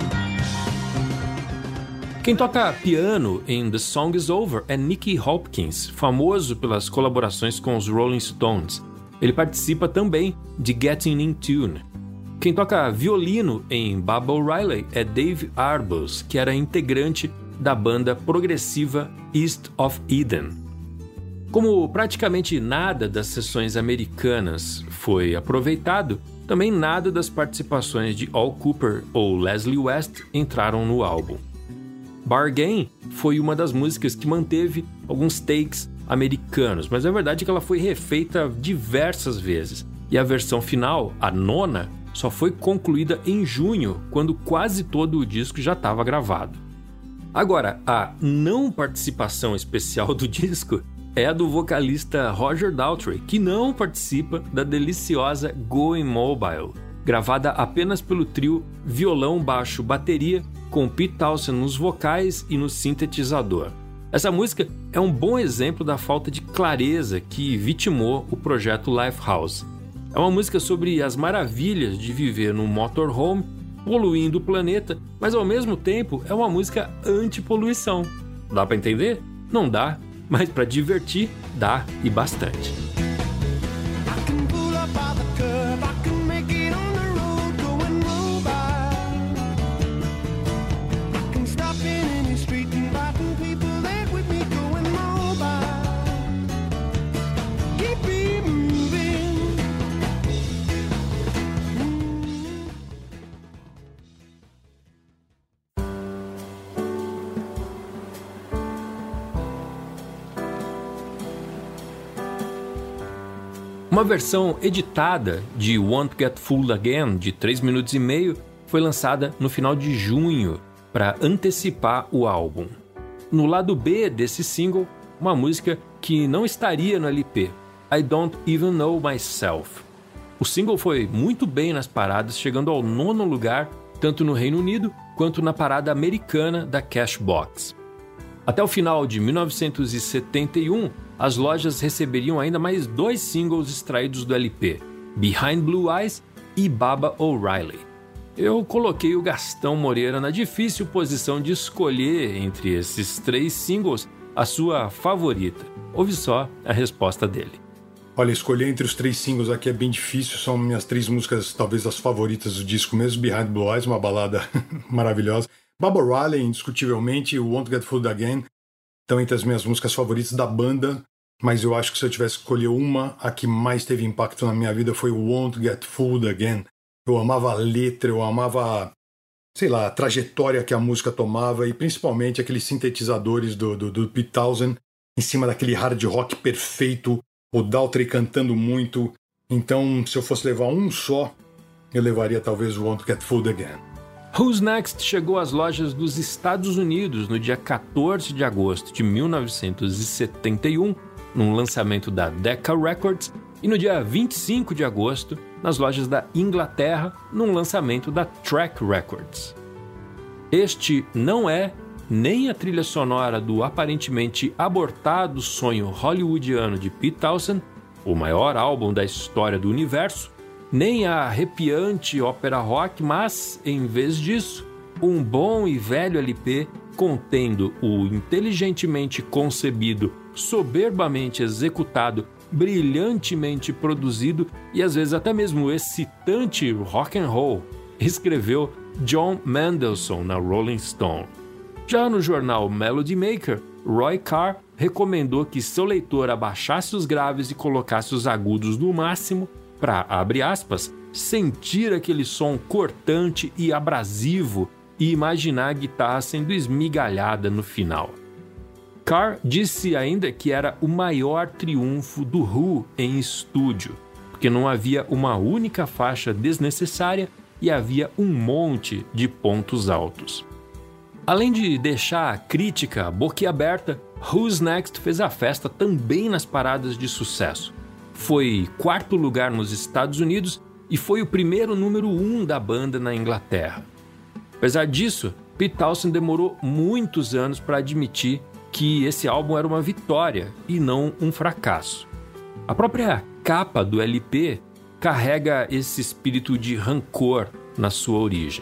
[SPEAKER 1] Quem toca piano em The Song Is Over é Nicky Hopkins, famoso pelas colaborações com os Rolling Stones. Ele participa também de Getting in Tune. Quem toca violino em Baba O'Riley é Dave Arbus, que era integrante da banda progressiva East of Eden. Como praticamente nada das sessões americanas foi aproveitado, também nada das participações de Al Kooper ou Leslie West entraram no álbum. Bargain foi uma das músicas que manteve alguns takes americanos, mas a verdade é que ela foi refeita diversas vezes, e a versão final, a nona, só foi concluída em junho, quando quase todo o disco já estava gravado. Agora, a não participação especial do disco é a do vocalista Roger Daltrey, que não participa da deliciosa Going Mobile, gravada apenas pelo trio violão, baixo, bateria, com Pete Townshend nos vocais e no sintetizador. Essa música é um bom exemplo da falta de clareza que vitimou o projeto Lifehouse. É uma música sobre as maravilhas de viver num motorhome, poluindo o planeta, mas ao mesmo tempo é uma música anti-poluição. Dá pra entender? Não dá, mas pra divertir, dá e bastante.
[SPEAKER 3] I can pull up by the curb, I can make it on the road going mobile. I can stop in any street inviting people there with me going mobile. Keep me moving.
[SPEAKER 1] Uma versão editada de Won't Get Fooled Again, de 3 minutos e meio, foi lançada no final de junho para antecipar o álbum. No lado B desse single, uma música que não estaria no LP, I Don't Even Know Myself. O single foi muito bem nas paradas, chegando ao 9º lugar, tanto no Reino Unido quanto na parada americana da Cashbox. Até o final de 1971, as lojas receberiam ainda mais 2 singles extraídos do LP, Behind Blue Eyes e Baba O'Reilly. Eu coloquei o Gastão Moreira na difícil posição de escolher entre esses 3 singles a sua favorita. Ouve só a resposta dele.
[SPEAKER 2] Olha, escolher entre os 3 singles aqui é bem difícil, são minhas 3 músicas, talvez as favoritas do disco mesmo. Behind Blue Eyes, uma balada maravilhosa. Baba O'Reilly, indiscutivelmente, o Won't Get Fooled Again, estão entre as minhas músicas favoritas da banda, mas eu acho que se eu tivesse que escolher uma, a que mais teve impacto na minha vida foi o Won't Get Fooled Again. Eu amava a letra, eu amava, sei lá, a trajetória que a música tomava e principalmente aqueles sintetizadores do Pete Townshend em cima daquele hard rock perfeito, o Daltrey cantando muito. Então, se eu fosse levar um só, eu levaria talvez o Won't Get Fooled Again.
[SPEAKER 1] Who's Next chegou às lojas dos Estados Unidos no dia 14 de agosto de 1971, num lançamento da Decca Records, e no dia 25 de agosto, nas lojas da Inglaterra, num lançamento da Track Records. Este não é nem a trilha sonora do aparentemente abortado sonho hollywoodiano de Pete Townshend, o maior álbum da história do universo, nem a arrepiante ópera rock, mas, em vez disso, um bom e velho LP contendo o inteligentemente concebido, soberbamente executado, brilhantemente produzido e às vezes até mesmo excitante rock and roll, escreveu John Mendelsohn na Rolling Stone. Já no jornal Melody Maker, Roy Carr recomendou que seu leitor abaixasse os graves e colocasse os agudos no máximo para, abre aspas, sentir aquele som cortante e abrasivo e imaginar a guitarra sendo esmigalhada no final. Carr disse ainda que era o maior triunfo do Who em estúdio, porque não havia uma única faixa desnecessária e havia um monte de pontos altos. Além de deixar a crítica boquiaberta, Who's Next fez a festa também nas paradas de sucesso. Foi 4º lugar nos Estados Unidos e foi o primeiro número 1 da banda na Inglaterra. Apesar disso, Pete Townshend demorou muitos anos para admitir que esse álbum era uma vitória e não um fracasso. A própria capa do LP carrega esse espírito de rancor na sua origem.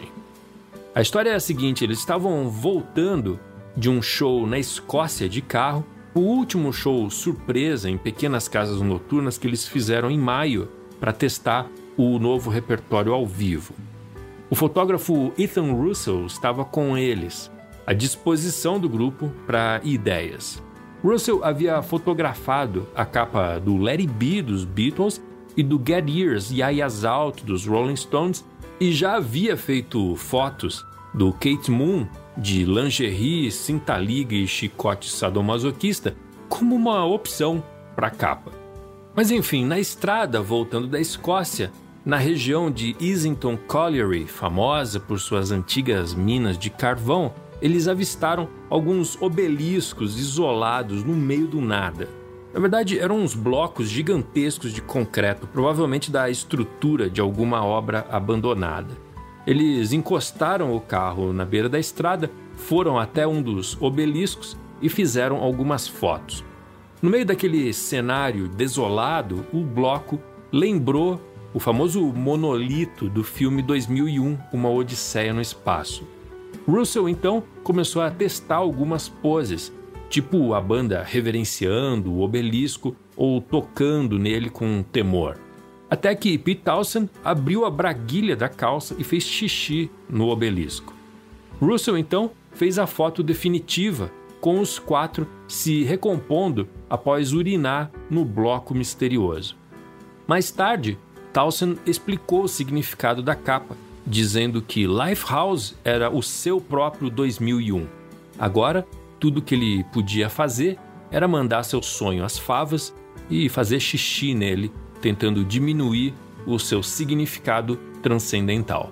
[SPEAKER 1] A história é a seguinte: eles estavam voltando de um show na Escócia de carro, o último show surpresa em pequenas casas noturnas que eles fizeram em maio para testar o novo repertório ao vivo. O fotógrafo Ethan Russell estava com eles, à disposição do grupo para ideias. Russell havia fotografado a capa do Let It Be dos Beatles e do Get Years Yayas Out dos Rolling Stones e já havia feito fotos do Kate Moon de lingerie, cinta-liga e chicote sadomasoquista como uma opção para a capa. Mas enfim, na estrada voltando da Escócia, na região de Easington Colliery, famosa por suas antigas minas de carvão, eles avistaram alguns obeliscos isolados no meio do nada. Na verdade, eram uns blocos gigantescos de concreto, provavelmente da estrutura de alguma obra abandonada. Eles encostaram o carro na beira da estrada, foram até um dos obeliscos e fizeram algumas fotos. No meio daquele cenário desolado, o bloco lembrou o famoso monolito do filme 2001, Uma Odisseia no Espaço. Russell, então, começou a testar algumas poses, tipo a banda reverenciando o obelisco ou tocando nele com temor. Até que Pete Townshend abriu a braguilha da calça e fez xixi no obelisco. Russell, então, fez a foto definitiva, com os 4 se recompondo após urinar no bloco misterioso. Mais tarde, Townshend explicou o significado da capa, dizendo que Lifehouse era o seu próprio 2001. Agora, tudo que ele podia fazer era mandar seu sonho às favas e fazer xixi nele, tentando diminuir o seu significado transcendental.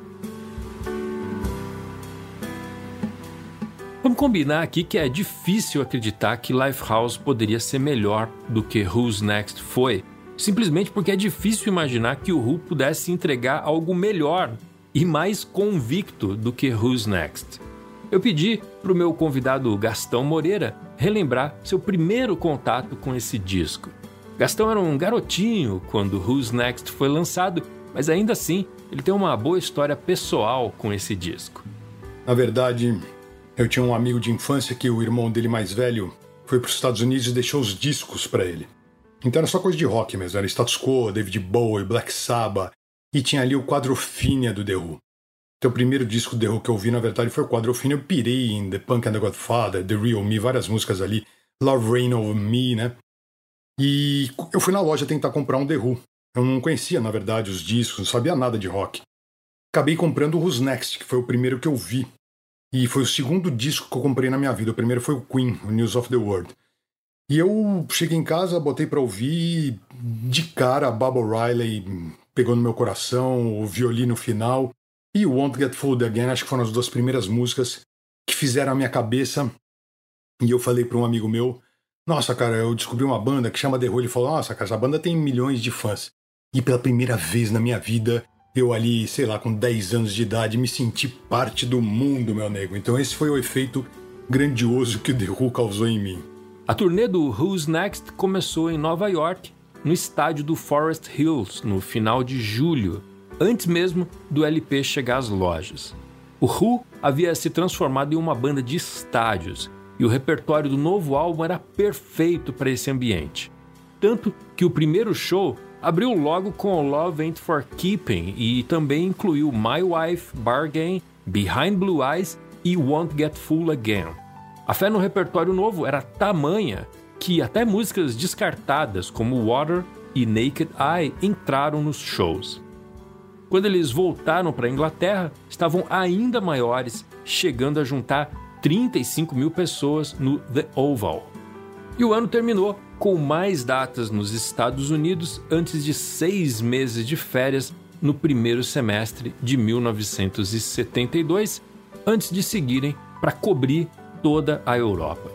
[SPEAKER 1] Vamos combinar aqui que é difícil acreditar que Lifehouse poderia ser melhor do que Who's Next foi, simplesmente porque é difícil imaginar que o Who pudesse entregar algo melhor e mais convicto do que Who's Next. Eu pedi para o meu convidado Gastão Moreira relembrar seu primeiro contato com esse disco. Gastão era um garotinho quando Who's Next foi lançado, mas ainda assim ele tem uma boa história pessoal com esse disco.
[SPEAKER 2] Na verdade, eu tinha um amigo de infância que o irmão dele mais velho foi para os Estados Unidos e deixou os discos para ele. Então era só coisa de rock mesmo, era Status Quo, David Bowie, Black Sabbath, e tinha ali o Quadrophenia do The Who. Então o primeiro disco do The Who que eu vi, na verdade, foi o Quadrophenia. Eu pirei em The Punk and the Godfather, The Real Me, várias músicas ali, Love Reign Over Me, né? E eu fui na loja tentar comprar um The Who. Eu não conhecia, na verdade, os discos, não sabia nada de rock. Acabei comprando o Who's Next, que foi o primeiro que eu vi. E foi o segundo disco que eu comprei na minha vida. O primeiro foi o Queen, o News of the World. E eu cheguei em casa, botei pra ouvir, de cara, a Baba O'Reilly pegou no meu coração, o violino final, e o Won't Get Fooled Again, acho que foram as 2 primeiras músicas que fizeram a minha cabeça. E eu falei pra um amigo meu, nossa, cara, eu descobri uma banda que chama The Who. Ele falou, nossa, cara, essa banda tem milhões de fãs. E pela primeira vez na minha vida, eu ali, sei lá, com 10 anos de idade, me senti parte do mundo, meu nego. Então esse foi o efeito grandioso que o The Who causou em mim.
[SPEAKER 1] A turnê do Who's Next começou em Nova York, no estádio do Forest Hills, no final de julho, antes mesmo do LP chegar às lojas. O Who havia se transformado em uma banda de estádios, e o repertório do novo álbum era perfeito para esse ambiente. Tanto que o primeiro show abriu logo com Love Ain't For Keeping e também incluiu My Wife, Bargain, Behind Blue Eyes e Won't Get Fooled Again. A fé no repertório novo era tamanha que até músicas descartadas como Water e Naked Eye entraram nos shows. Quando eles voltaram para a Inglaterra, estavam ainda maiores, chegando a juntar 35 mil pessoas no The Oval. E o ano terminou com mais datas nos Estados Unidos antes de 6 meses de férias no primeiro semestre de 1972, antes de seguirem para cobrir toda a Europa.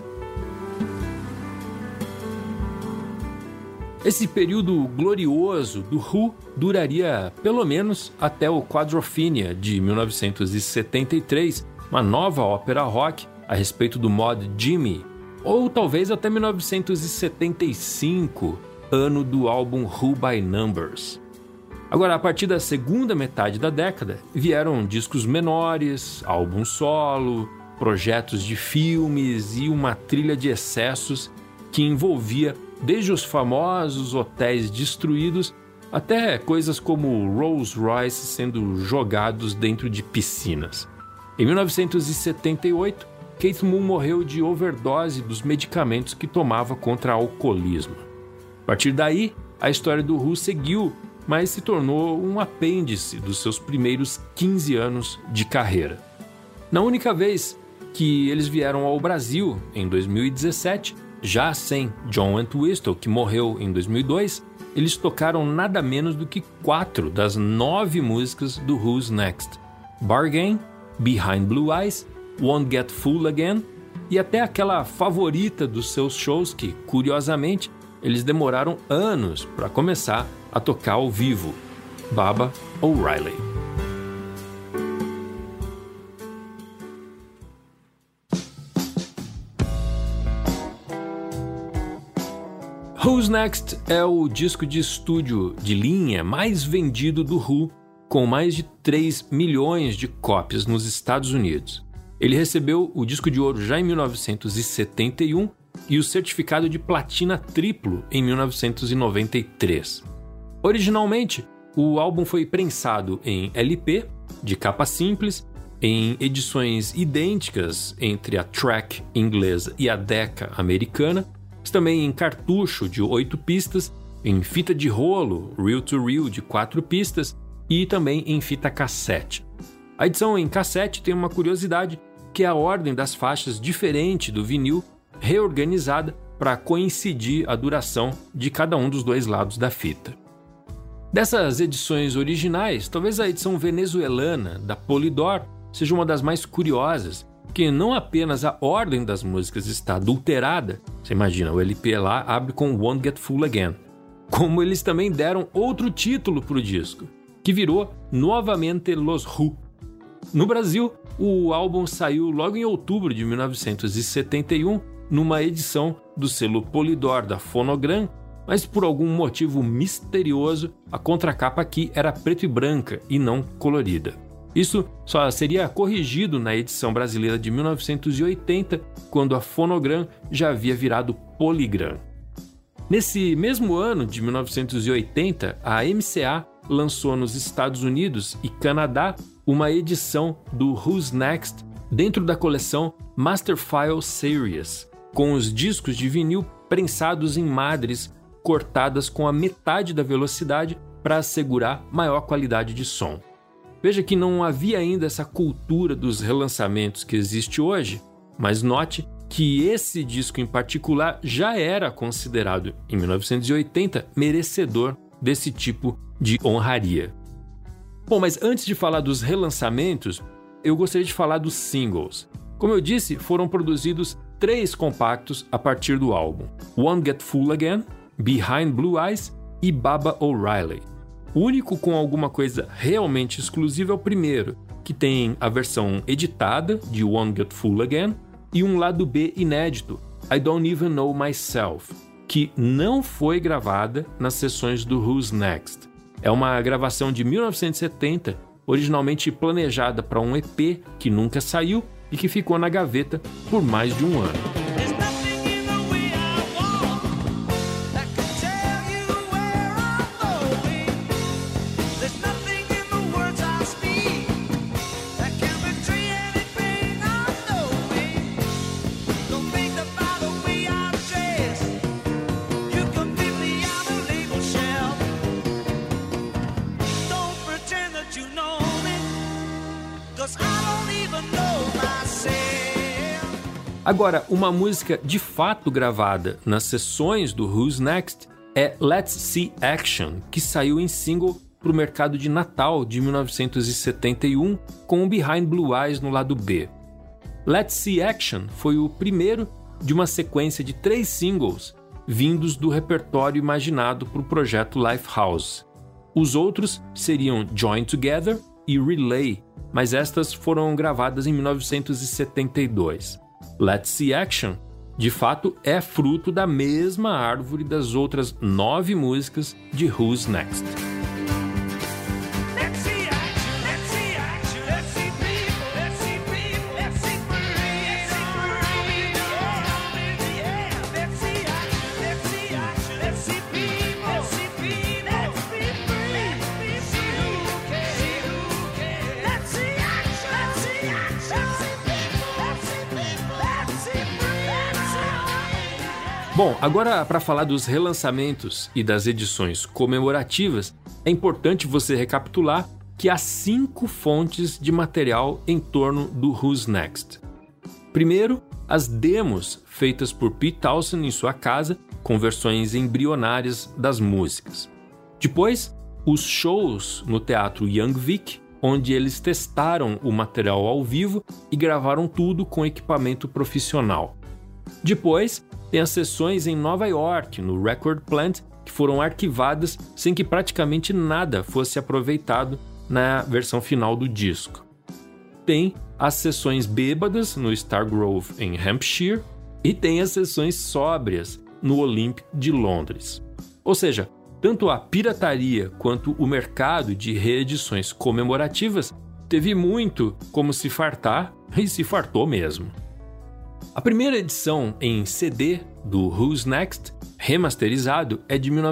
[SPEAKER 1] Esse período glorioso do Who duraria pelo menos até o Quadrophenia de 1973, uma nova ópera rock a respeito do mod Jimmy, ou talvez até 1975, ano do álbum Who by Numbers. Agora, a partir da segunda metade da década, vieram discos menores, álbum solo, projetos de filmes e uma trilha de excessos que envolvia desde os famosos hotéis destruídos até coisas como Rolls Royce sendo jogados dentro de piscinas. Em 1978, Keith Moon morreu de overdose dos medicamentos que tomava contra alcoolismo. A partir daí, a história do Who seguiu, mas se tornou um apêndice dos seus primeiros 15 anos de carreira. Na única vez que eles vieram ao Brasil, em 2017, já sem John Entwistle, que morreu em 2002, eles tocaram nada menos do que 4 das 9 músicas do Who's Next: Bargain, Behind Blue Eyes, Won't Get Fooled Again e até aquela favorita dos seus shows que, curiosamente, eles demoraram anos para começar a tocar ao vivo, Baba O'Riley. Who's Next é o disco de estúdio de linha mais vendido do Who, com mais de 3 milhões de cópias nos Estados Unidos. Ele recebeu o disco de ouro já em 1971 e o certificado de platina triplo em 1993. Originalmente, o álbum foi prensado em LP, de capa simples, em edições idênticas entre a track inglesa e a Decca americana, mas também em cartucho de 8 pistas, em fita de rolo, reel-to-reel de 4 pistas e também em fita cassete. A edição em cassete tem uma curiosidade, que é a ordem das faixas diferente do vinil, reorganizada para coincidir a duração de cada um dos dois lados da fita. Dessas edições originais, talvez a edição venezuelana da Polydor seja uma das mais curiosas, porque não apenas a ordem das músicas está adulterada, você imagina, o LP lá abre com Won't Get Fooled Again, como eles também deram outro título para o disco, que virou Nuevamente Los Who. No Brasil, o álbum saiu logo em outubro de 1971, numa edição do selo Polydor da Phonogram, mas por algum motivo misterioso, a contracapa aqui era preto e branca e não colorida. Isso só seria corrigido na edição brasileira de 1980, quando a Phonogram já havia virado Polygram. Nesse mesmo ano de 1980, a MCA lançou nos Estados Unidos e Canadá uma edição do Who's Next dentro da coleção Masterfile Series, com os discos de vinil prensados em madres cortadas com a metade da velocidade para assegurar maior qualidade de som. Veja que não havia ainda essa cultura dos relançamentos que existe hoje, mas note que esse disco em particular já era considerado, em 1980, merecedor desse tipo de honraria. Bom, mas antes de falar dos relançamentos, eu gostaria de falar dos singles. Como eu disse, foram produzidos 3 compactos a partir do álbum: Won't Get Fooled Again, Behind Blue Eyes e Baba O'Riley. O único com alguma coisa realmente exclusiva é o primeiro, que tem a versão editada de Won't Get Fooled Again e um lado B inédito, I Don't Even Know Myself, que não foi gravada nas sessões do Who's Next. É uma gravação de 1970, originalmente planejada para um EP que nunca saiu e que ficou na gaveta por mais de um ano. Agora, uma música de fato gravada nas sessões do Who's Next é Let's See Action, que saiu em single para o mercado de Natal de 1971 com o Behind Blue Eyes no lado B. Let's See Action foi o primeiro de uma sequência de 3 singles vindos do repertório imaginado para o projeto Lifehouse. Os outros seriam Join Together e Relay, mas estas foram gravadas em 1972. Let's See Action, de fato, é fruto da mesma árvore das outras 9 músicas de Who's Next. Bom, agora para falar dos relançamentos e das edições comemorativas, é importante você recapitular que há 5 fontes de material em torno do Who's Next. Primeiro, as demos feitas por Pete Townshend em sua casa, com versões embrionárias das músicas. Depois, os shows no Teatro Young Vic, onde eles testaram o material ao vivo e gravaram tudo com equipamento profissional. Depois, tem as sessões em Nova York, no Record Plant, que foram arquivadas sem que praticamente nada fosse aproveitado na versão final do disco. Tem as sessões bêbadas no Stargrove, em Hampshire, e tem as sessões sóbrias no Olympic de Londres. Ou seja, tanto a pirataria quanto o mercado de reedições comemorativas teve muito como se fartar, e se fartou mesmo. A primeira edição em CD do Who's Next, remasterizado, é de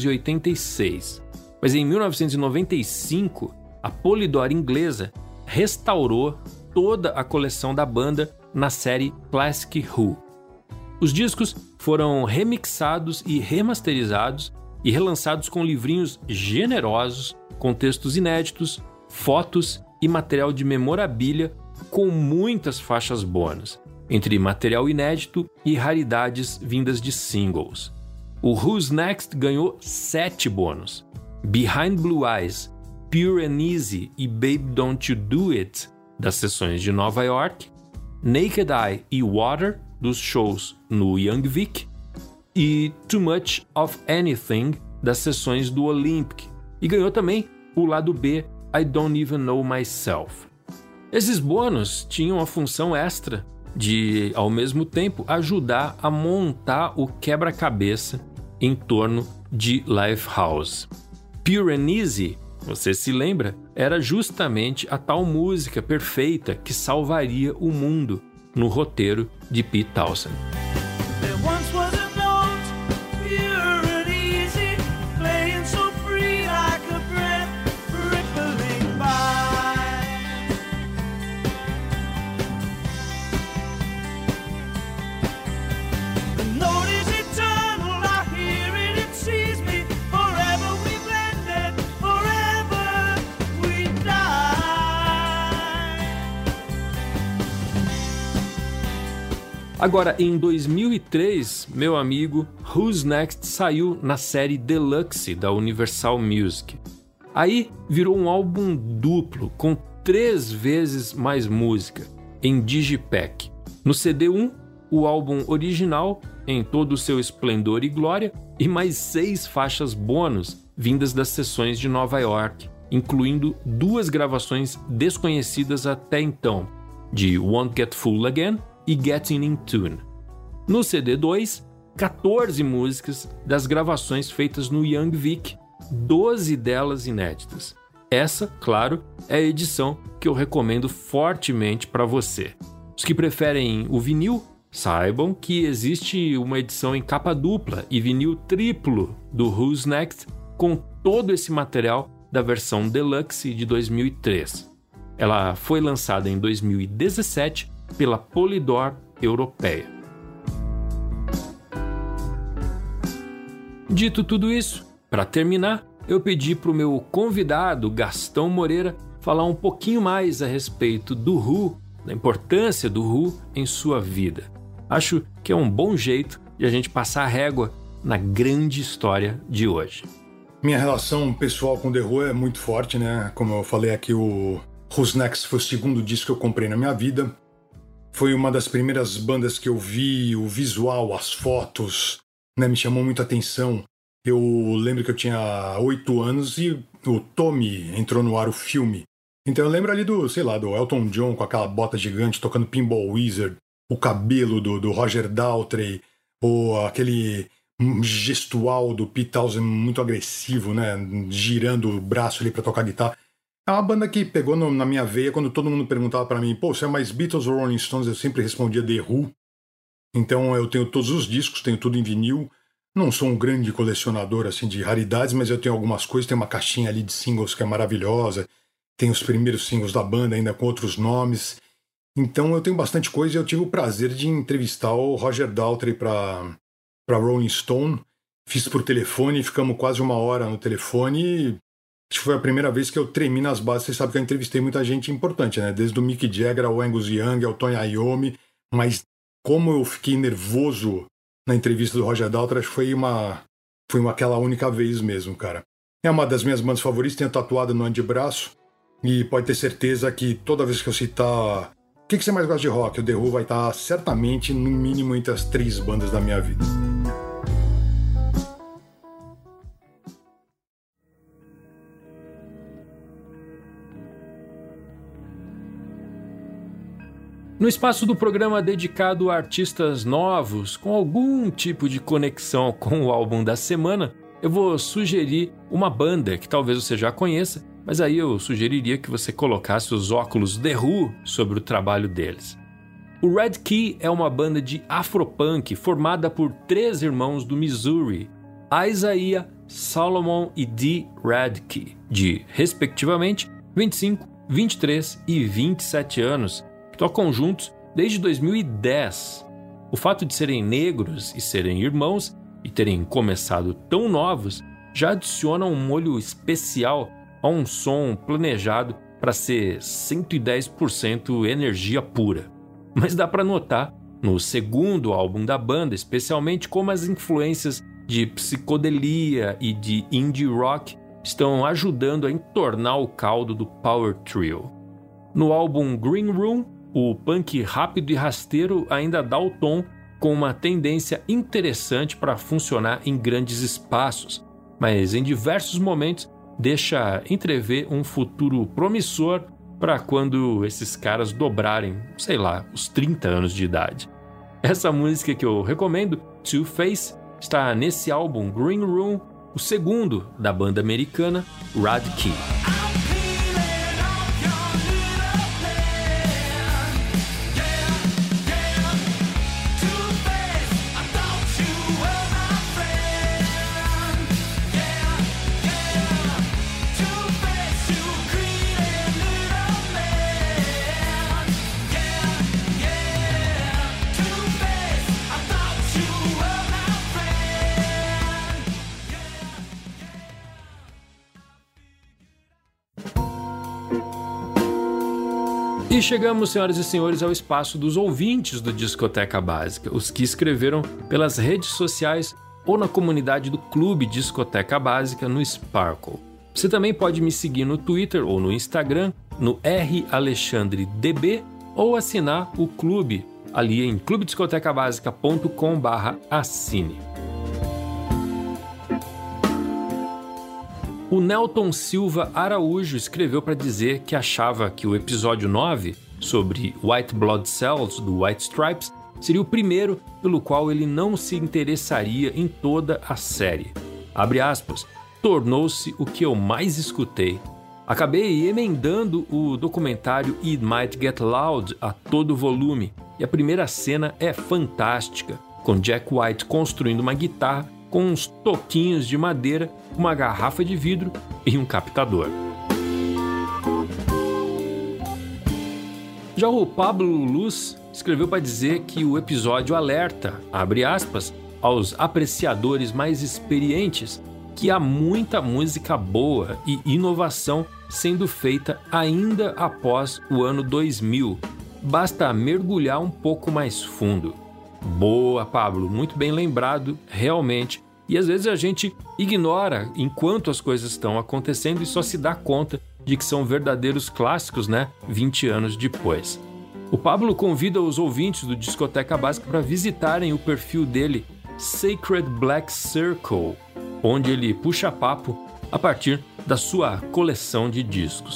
[SPEAKER 1] 1986, mas em 1995 a Polydor inglesa restaurou toda a coleção da banda na série Classic Who. Os discos foram remixados e remasterizados e relançados com livrinhos generosos, com textos inéditos, fotos e material de memorabilia com muitas faixas bônus, entre material inédito e raridades vindas de singles. O Who's Next ganhou 7 bônus. Behind Blue Eyes, Pure and Easy e Babe Don't You Do It, das sessões de Nova York, Naked Eye e Water, dos shows no Young Vic, e Too Much of Anything, das sessões do Olympic, e ganhou também o lado B, I Don't Even Know Myself. Esses bônus tinham a função extra de, ao mesmo tempo, ajudar a montar o quebra-cabeça em torno de Lifehouse. Pure and Easy, você se lembra, era justamente a tal música perfeita que salvaria o mundo no roteiro de Pete Townshend.
[SPEAKER 3] There once was a note, pure and easy, playing so free like a breath rippling by. The note is eternal, I hear it, it sees me. Forever we blended, forever we die.
[SPEAKER 1] Agora, em 2003, meu amigo, Who's Next saiu na série Deluxe da Universal Music. Aí virou um álbum duplo, com 3 vezes mais música, em Digipack. No CD1, o álbum original, em todo o seu esplendor e glória, e mais 6 faixas bônus vindas das sessões de Nova York, incluindo 2 gravações desconhecidas até então, de Won't Get Fooled Again e Getting in Tune. No CD2, 14 músicas das gravações feitas no Young Vic, 12 delas inéditas. Essa, claro, é a edição que eu recomendo fortemente para você. Os que preferem o vinil, saibam que existe uma edição em capa dupla e vinil triplo do Who's Next com todo esse material da versão Deluxe de 2003. Ela foi lançada em 2017 pela Polydor Europeia. Dito tudo isso, para terminar, eu pedi para o meu convidado, Gastão Moreira, falar um pouquinho mais a respeito do Who, da importância do Who em sua vida. Acho que é um bom jeito de a gente passar a régua na grande história de hoje.
[SPEAKER 2] Minha relação pessoal com The Who é muito forte, né? Como eu falei aqui, o Who's Next foi o segundo disco que eu comprei na minha vida. Foi uma das primeiras bandas que eu vi, o visual, as fotos, né, me chamou muita atenção. Eu lembro que eu tinha 8 anos e o Tommy entrou no ar, o filme. Então eu lembro ali do Elton John com aquela bota gigante tocando Pinball Wizard, o cabelo do Roger Daltrey, ou aquele gestual do Pete Townshend muito agressivo, né, girando o braço ali para tocar guitarra. É uma banda que pegou na minha veia quando todo mundo perguntava pra mim, pô, você é mais Beatles ou Rolling Stones? Eu sempre respondia The Who. Então eu tenho todos os discos, tenho tudo em vinil. Não sou um grande colecionador assim de raridades, mas eu tenho algumas coisas. Tem uma caixinha ali de singles que é maravilhosa. Tem os primeiros singles da banda ainda com outros nomes. Então eu tenho bastante coisa e eu tive o prazer de entrevistar o Roger Daltrey pra Rolling Stone. Fiz por telefone, ficamos quase 1 hora no telefone e acho que foi a primeira vez que eu tremi nas bases. Você sabe que eu entrevistei muita gente importante, né? Desde o Mick Jagger ao Angus Young, ao Tony Iommi, mas como eu fiquei nervoso na entrevista do Roger Daltrey, acho que foi aquela única vez mesmo, cara. É uma das minhas bandas favoritas, tenho tatuado no antebraço, e pode ter certeza que toda vez que eu citar o que você mais gosta de rock, o The Who vai estar certamente no mínimo entre as 3 bandas da minha vida.
[SPEAKER 1] No espaço do programa dedicado a artistas novos com algum tipo de conexão com o álbum da semana, eu vou sugerir uma banda que talvez você já conheça, mas aí eu sugeriria que você colocasse os óculos The Who sobre o trabalho deles. O Red Key é uma banda de afropunk formada por 3 irmãos do Missouri, Isaiah, Solomon e Dee Radke, de, respectivamente, 25, 23 e 27 anos, que tocam juntos desde 2010. O fato de serem negros e serem irmãos e terem começado tão novos já adiciona um molho especial a um som planejado para ser 110% energia pura. Mas dá para notar, no segundo álbum da banda, especialmente como as influências de psicodelia e de indie rock estão ajudando a entornar o caldo do power trio. No álbum Green Room, o punk rápido e rasteiro ainda dá o tom, com uma tendência interessante para funcionar em grandes espaços, mas em diversos momentos deixa entrever um futuro promissor para quando esses caras dobrarem, sei lá, os 30 anos de idade. Essa música que eu recomendo, Two Face, está nesse álbum Green Room, o segundo da banda americana Red Key. E chegamos, senhoras e senhores, ao espaço dos ouvintes do Discoteca Básica, os que escreveram pelas redes sociais ou na comunidade do Clube Discoteca Básica no Sparkle. Você também pode me seguir no Twitter ou no Instagram, no RAlexandreDB, ou assinar o clube ali em clubediscotecabasica.com/assine. O Nelton Silva Araújo escreveu para dizer que achava que o episódio 9, sobre White Blood Cells, do White Stripes, seria o primeiro pelo qual ele não se interessaria em toda a série. Abre aspas, tornou-se o que eu mais escutei. Acabei emendando o documentário It Might Get Loud a todo volume, e a primeira cena é fantástica, com Jack White construindo uma guitarra com uns toquinhos de madeira, uma garrafa de vidro e um captador. Já o Pablo Luz escreveu para dizer que o episódio alerta, abre aspas, aos apreciadores mais experientes, que há muita música boa e inovação sendo feita ainda após o ano 2000. Basta mergulhar um pouco mais fundo. Boa, Pablo, muito bem lembrado, realmente. E às vezes a gente ignora enquanto as coisas estão acontecendo e só se dá conta de que são verdadeiros clássicos, né? 20 anos depois. O Pablo convida os ouvintes do Discoteca Básica para visitarem o perfil dele, Sacred Black Circle, onde ele puxa papo a partir da sua coleção de discos.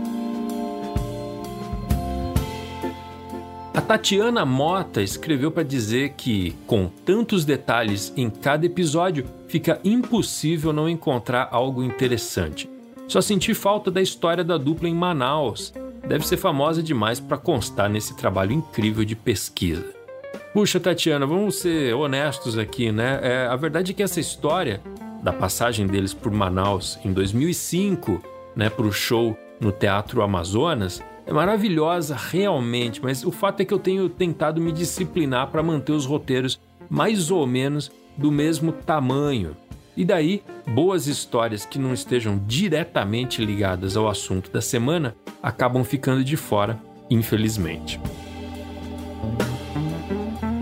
[SPEAKER 1] A Tatiana Mota escreveu para dizer que, com tantos detalhes em cada episódio, fica impossível não encontrar algo interessante. Só senti falta da história da dupla em Manaus. Deve ser famosa demais para constar nesse trabalho incrível de pesquisa. Puxa, Tatiana, vamos ser honestos aqui, né? A verdade é que essa história da passagem deles por Manaus em 2005, né, para o show no Teatro Amazonas, é maravilhosa realmente, mas o fato é que eu tenho tentado me disciplinar para manter os roteiros mais ou menos do mesmo tamanho. E daí, boas histórias que não estejam diretamente ligadas ao assunto da semana acabam ficando de fora, infelizmente.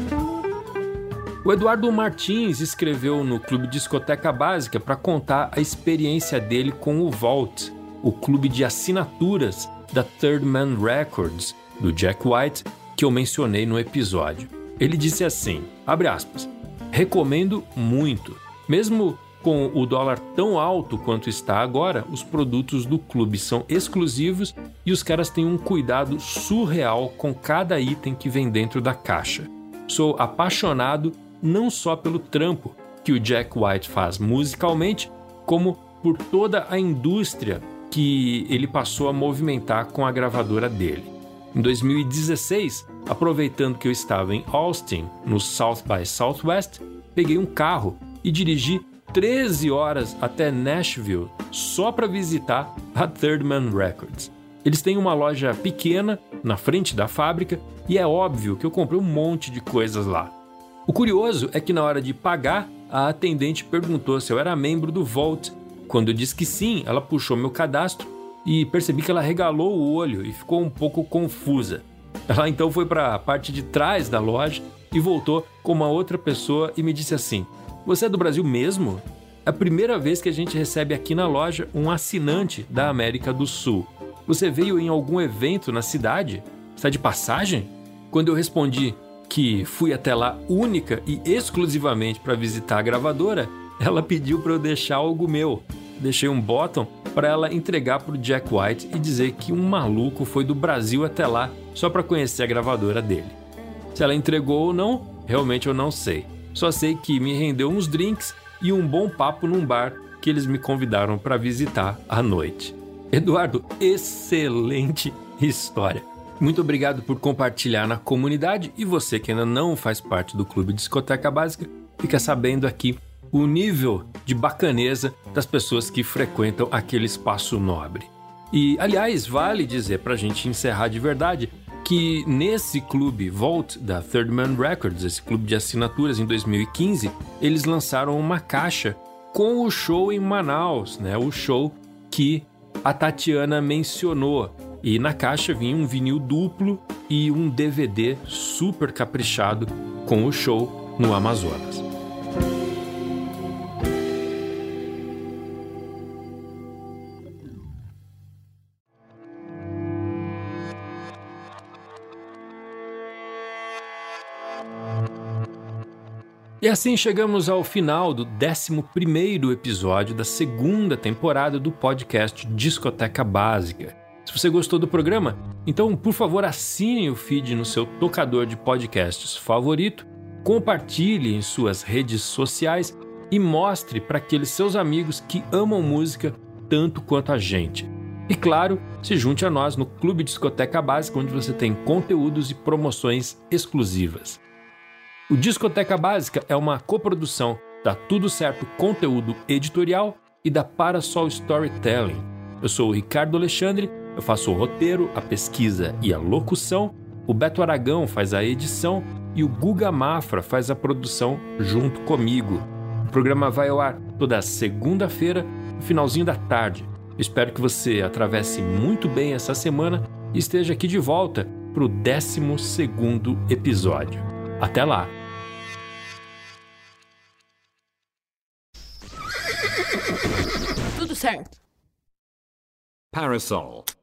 [SPEAKER 1] O Eduardo Martins escreveu no Clube Discoteca Básica para contar a experiência dele com o Vault, o clube de assinaturas da Third Man Records, do Jack White, que eu mencionei no episódio. Ele disse assim, abre aspas, recomendo muito. Mesmo com o dólar tão alto quanto está agora, os produtos do clube são exclusivos e os caras têm um cuidado surreal com cada item que vem dentro da caixa. Sou apaixonado não só pelo trampo que o Jack White faz musicalmente, como por toda a indústria que ele passou a movimentar com a gravadora dele. Em 2016, aproveitando que eu estava em Austin, no South by Southwest, peguei um carro e dirigi 13 horas até Nashville só para visitar a Third Man Records. Eles têm uma loja pequena na frente da fábrica e é óbvio que eu comprei um monte de coisas lá. O curioso é que na hora de pagar, a atendente perguntou se eu era membro do Vault. Quando eu disse que sim, ela puxou meu cadastro e percebi que ela regalou o olho e ficou um pouco confusa. Ela então foi para a parte de trás da loja e voltou com uma outra pessoa e me disse assim, você é do Brasil mesmo? É a primeira vez que a gente recebe aqui na loja um assinante da América do Sul. Você veio em algum evento na cidade? Está de passagem? Quando eu respondi que fui até lá única e exclusivamente para visitar a gravadora, ela pediu para eu deixar algo meu. Deixei um bottom para ela entregar para o Jack White e dizer que um maluco foi do Brasil até lá só para conhecer a gravadora dele. Se ela entregou ou não, realmente eu não sei. Só sei que me rendeu uns drinks e um bom papo num bar que eles me convidaram para visitar à noite. Eduardo, excelente história. Muito obrigado por compartilhar na comunidade e você que ainda não faz parte do Clube Discoteca Básica, fica sabendo aqui o nível de bacaneza das pessoas que frequentam aquele espaço nobre. E, aliás, vale dizer pra gente encerrar de verdade que nesse clube Vault da Third Man Records, esse clube de assinaturas em 2015, eles lançaram uma caixa com o show em Manaus, né? O show que a Tatiana mencionou. E na caixa vinha um vinil duplo e um DVD super caprichado com o show no Amazonas. E assim chegamos ao final do 11º episódio da segunda temporada do podcast Discoteca Básica. Se você gostou do programa, então, por favor, assine o feed no seu tocador de podcasts favorito, compartilhe em suas redes sociais e mostre para aqueles seus amigos que amam música tanto quanto a gente. E claro, se junte a nós no Clube Discoteca Básica, onde você tem conteúdos e promoções exclusivas. O Discoteca Básica é uma coprodução da Tudo Certo Conteúdo Editorial e da Parasol Storytelling. Eu sou o Ricardo Alexandre, eu faço o roteiro, a pesquisa e a locução, o Beto Aragão faz a edição e o Guga Mafra faz a produção junto comigo. O programa vai ao ar toda segunda-feira, no finalzinho da tarde. Espero que você atravesse muito bem essa semana e esteja aqui de volta para o 12º episódio. Até lá!
[SPEAKER 4] Tudo certo.
[SPEAKER 5] Parasol.